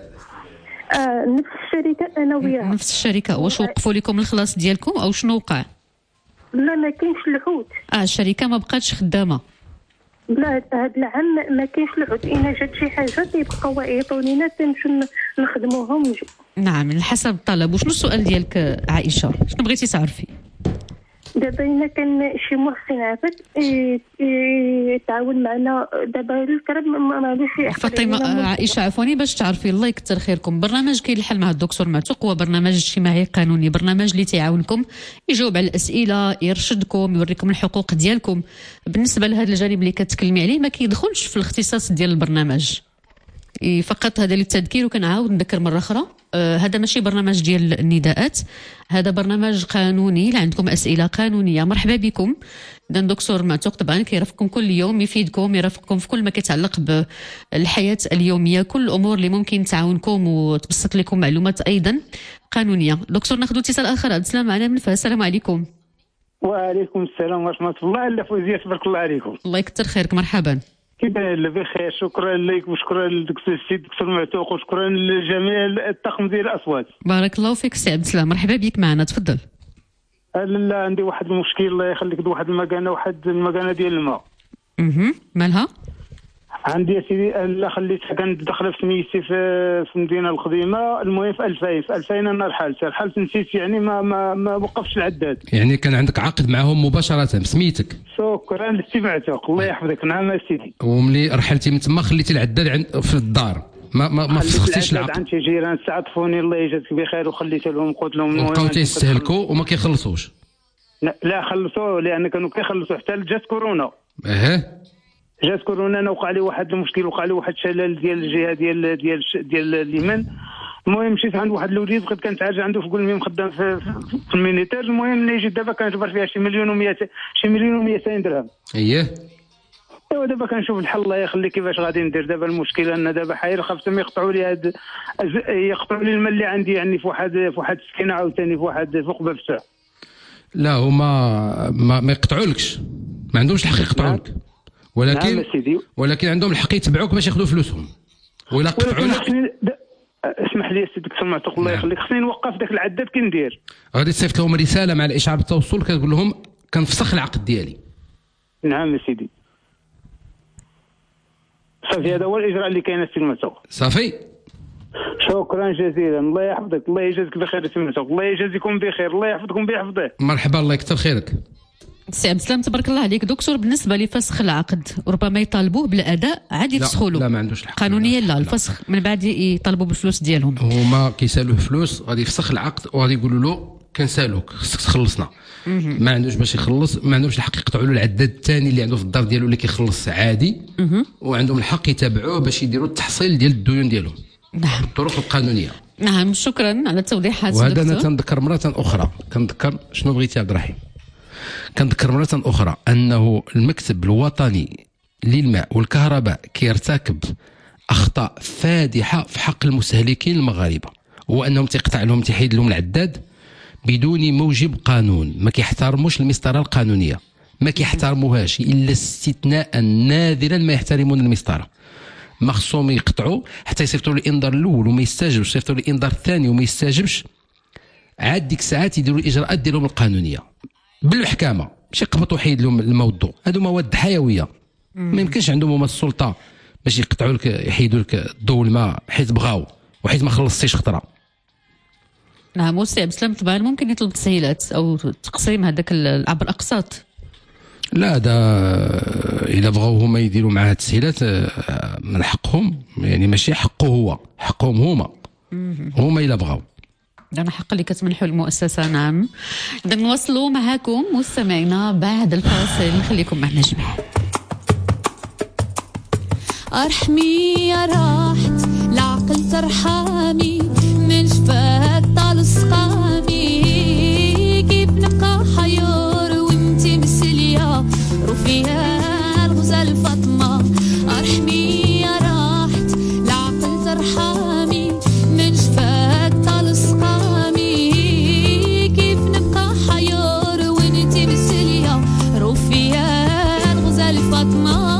آه نفس الشركه انا وياها. نفس الشركه. واش وقفوا لكم الخلاص ديالكم او شنو وقع؟ لا ما كاينش الحوت. اه الشركه ما بقاتش خدامه. لا هاد العام ما كاينش الحوت. انا جات شي حاجه تيبقاو يعيطوا لينا تنمشيو نخدموها ونجيو. نعم على حسب الطلب. وشنو السؤال ديالك عائشه؟ شنو بغيتي تعرفي؟ دابا الا كان شي محسن عافاك يتعاون معنا دابا الكرب معليش. فاطمه عائشه عفوني باش تعرفي الله يكثر خيركم، برنامج كاين الحل مع الدكتور معتوق هو برنامج اجتماعي قانوني، برنامج اللي تيعاونكم يجاوب على الاسئله، يرشدكم، يوريكم الحقوق ديالكم. بالنسبه لهذا الجانب اللي كتكلمي عليه ما كيدخلش في الاختصاص ديال البرنامج، فقط هذا للتذكير. وكنعاود نذكر مره اخرى آه هذا ماشي برنامج ديال النداءات، هذا برنامج قانوني. اللي عندكم اسئله قانونيه مرحبا بكم. اذا دكتور معتوق طبعا كيرافقكم كل يوم، يفيدكم، يرافقكم في كل ما كيتعلق بالحياه اليوميه، كل الامور اللي ممكن تعاونكم وتبسط لكم معلومات ايضا قانونيه. دكتور ناخذ اتصال اخر. عبد السلام معنا من فاس. السلام عليكم. وعليكم السلام ورحمه الله. لا فوزيه تبارك الله عليكم. الله يكثر خيرك مرحبا. كيف بخير. شكرا لك وشكرا للدكتور السيد دكتور معتوق وشكرا لجميع الطاقم ديال الاصوات. بارك الله فيك سي عبد السلام مرحبا بك معنا تفضل. لا عندي واحد المشكل الله يخليك. واحد المكانه واحد المكانه ديال الماء. اها مالها؟ عندي يا سيدي لا خليتها كانت داخله في سميتي في في المدينه القديمه. المهم في ألفين في ألفين انا رحلت رحلت نسيت يعني ما ما ما وقفش العداد. يعني كان عندك عقد معهم مباشره بسميتك؟ شكرا للسي معتوق الله يحفظك. نعم يا سيدي. وملي رحلتي من تما خليتي العداد عند في الدار ما ما ما فسختيش العقد؟ عندي جيران استعطفوني الله يجازيك بخير وخليت لهم قلت لهم وبقاو تيستهلكوا وما كيخلصوش؟ لا خلصوا لان كانوا كيخلصوا حتى جات كورونا. اها جات كورونا انا وقع لي واحد المشكل، وقع لي واحد الشلل ديال الجهه ديال ديال ديال اليمن. المهم مشيت عند واحد الوليد بقيت كنتعالج عنده في قلمي مخدم في, في, في المينيتير. المهم ملي جيت دابا كنجبر فيها شي مليون و100 شي مليون و200 درهم. اييه ايوا دابا كنشوف الحل الله يخلي كيفاش غادي ندير. دابا المشكله ان دابا حاير خاصهم يقطعوا لي هاد يقطعوا لي المال اللي عندي يعني في واحد في واحد السكينه عاوتاني في واحد فوق باب الساعه. لا هما ما, ما يقطعولكش، ما عندهمش الحق يقطعوا لك، ولكن نعم سيدي. ولكن عندهم الحق يتبعوك باش ياخذوا فلوسهم. ولا قطعوا لك اسمح لي سيدي دكتور معتوق الله يخليك، خصني نوقف داك العداد كي ندير. غادي تصيفط لهم رساله مع الاشعار بالتوصل كتقول لهم كنفسخ العقد ديالي. نعم سيدي صافي هذا هو الاجراء اللي كاين السي المعتوق. صافي شكرا جزيلا الله يحفظك الله يجازيك بخير السي المعتوق الله يجازيكم بخير الله يحفظكم بحفظه. مرحبا الله يكثر خيرك. سي عبد السلام تبارك الله عليك دكتور. بالنسبه لفسخ العقد ربما يطالبوه بالاداء عاد يفسخوا له. لا ما عندوش الحق قانونيا لا, لا الفسخ من بعد يطالبوا بالفلوس ديالهم. هما كيسالوه فلوس غادي يفسخ العقد وغادي يقولوا له كنسالوك خصك تخلصنا. ما عندوش باش يخلص، ما عندهمش الحق يقطعوا له العداد الثاني اللي عنده في الدار ديالو اللي كيخلص عادي. وعندهم الحق يتابعوه باش يديروا التحصيل ديال الديون ديالهم. نعم بالطرق القانونيه. نعم شكرا على التوضيحات. وهذا انا تنذكر مره اخرى، كنذكر شنو بغيتي عبد الرحيم، كنذكر مره اخرى انه المكتب الوطني للماء والكهرباء كيرتكب اخطاء فادحه في حق المستهلكين المغاربه، هو انهم تيقطع لهم تيحيد لهم العداد بدون موجب قانون، ما كيحترموش المسطره القانونيه، ما كيحترموهاش الا استثناء نادرا ما يحترمون المسطره. ما خصهم يقطعوا حتى يصيفطوا الانذار الاول وما يستجبش، يصيفطوا الانذار الثاني وما يستجبش، عاد ديك الساعات يديروا الاجراءات ديالهم القانونيه بالمحكمه، ماشي يقبطوا حيد لهم الموضوع. هادو مواد حيويه ما يمكنش عندهم هما السلطه باش يقطعوا لك يحيدوا لك الضوء والماء حيت بغاو وحيت ما خلصتيش خطره. نعم والسي عبد السلام طبعا ممكن يطلب تسهيلات او تقسيم هذاك عبر اقساط. لا دا الا بغاو هما يديروا معها التسهيلات من حقهم، يعني ماشي حقه هو، حقهم هما هما الا بغاو. أنا حق اللي كتمنحوا المؤسسة. نعم إذا نواصلوا معكم مستمعينا بعد الفاصل، خليكم معنا جميعا. أرحمي يا راحت العقل ترحمي من شفاك طال سقامي، كيف نبقى حيور وانتي مسلية رفيها الغزال فاطمة. أرحمي يا راحت العقل ترحمي من شفاك طال سقامي، كيف نبقى حيور وانتي مسلية رفيها الغزال فاطمة.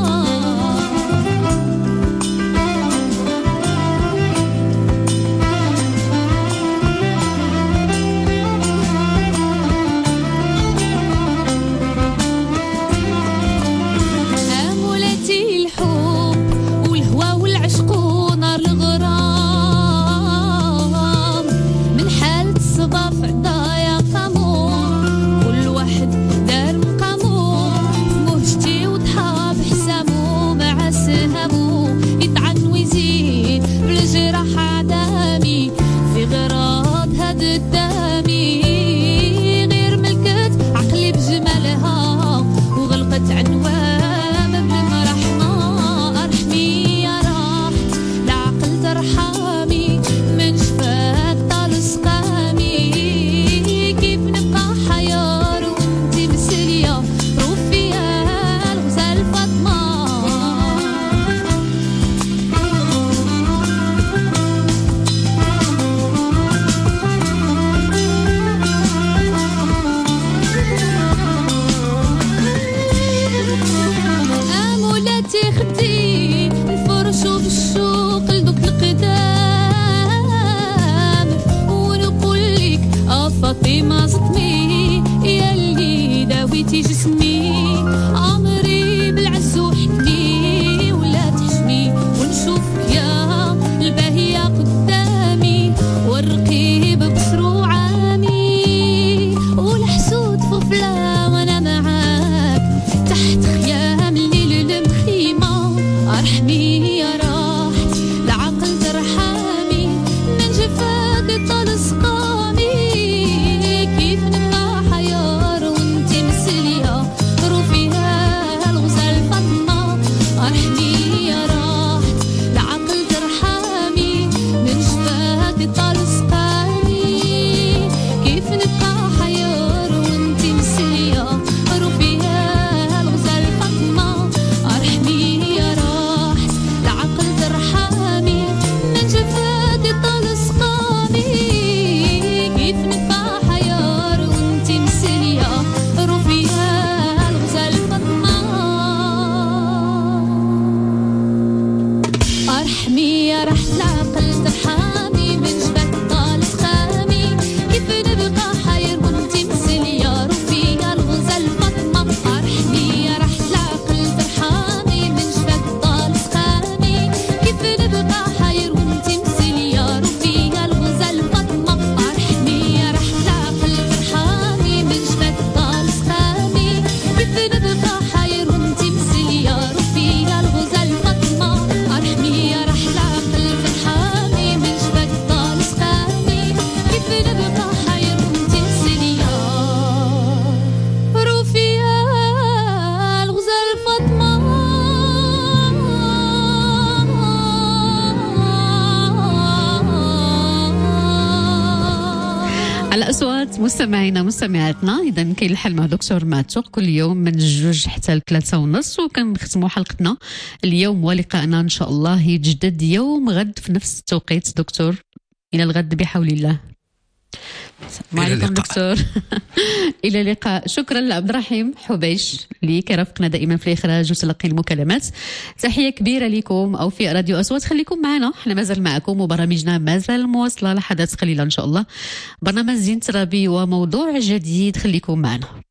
على أصوات مستمعينا مستمعاتنا. إذا كاين الحل مع دكتور معتوق كل يوم من جوج حتى لثلاثة ونص، وكنختموا حلقتنا اليوم ولقاءنا إن شاء الله يجدد يوم غد في نفس التوقيت دكتور. إلى الغد بحول الله. السلام عليكم دكتور. إلى اللقاء. شكرا لعبد الرحيم حبيش اللي كيرافقنا دائما في الإخراج وتلقي المكالمات. تحية كبيرة لكم أو في راديو أصوات. خليكم معنا، احنا مازال معكم وبرامجنا مازال مواصلة لحظات قليلة إن شاء الله. برنامج زين ترابي وموضوع جديد، خليكم معنا.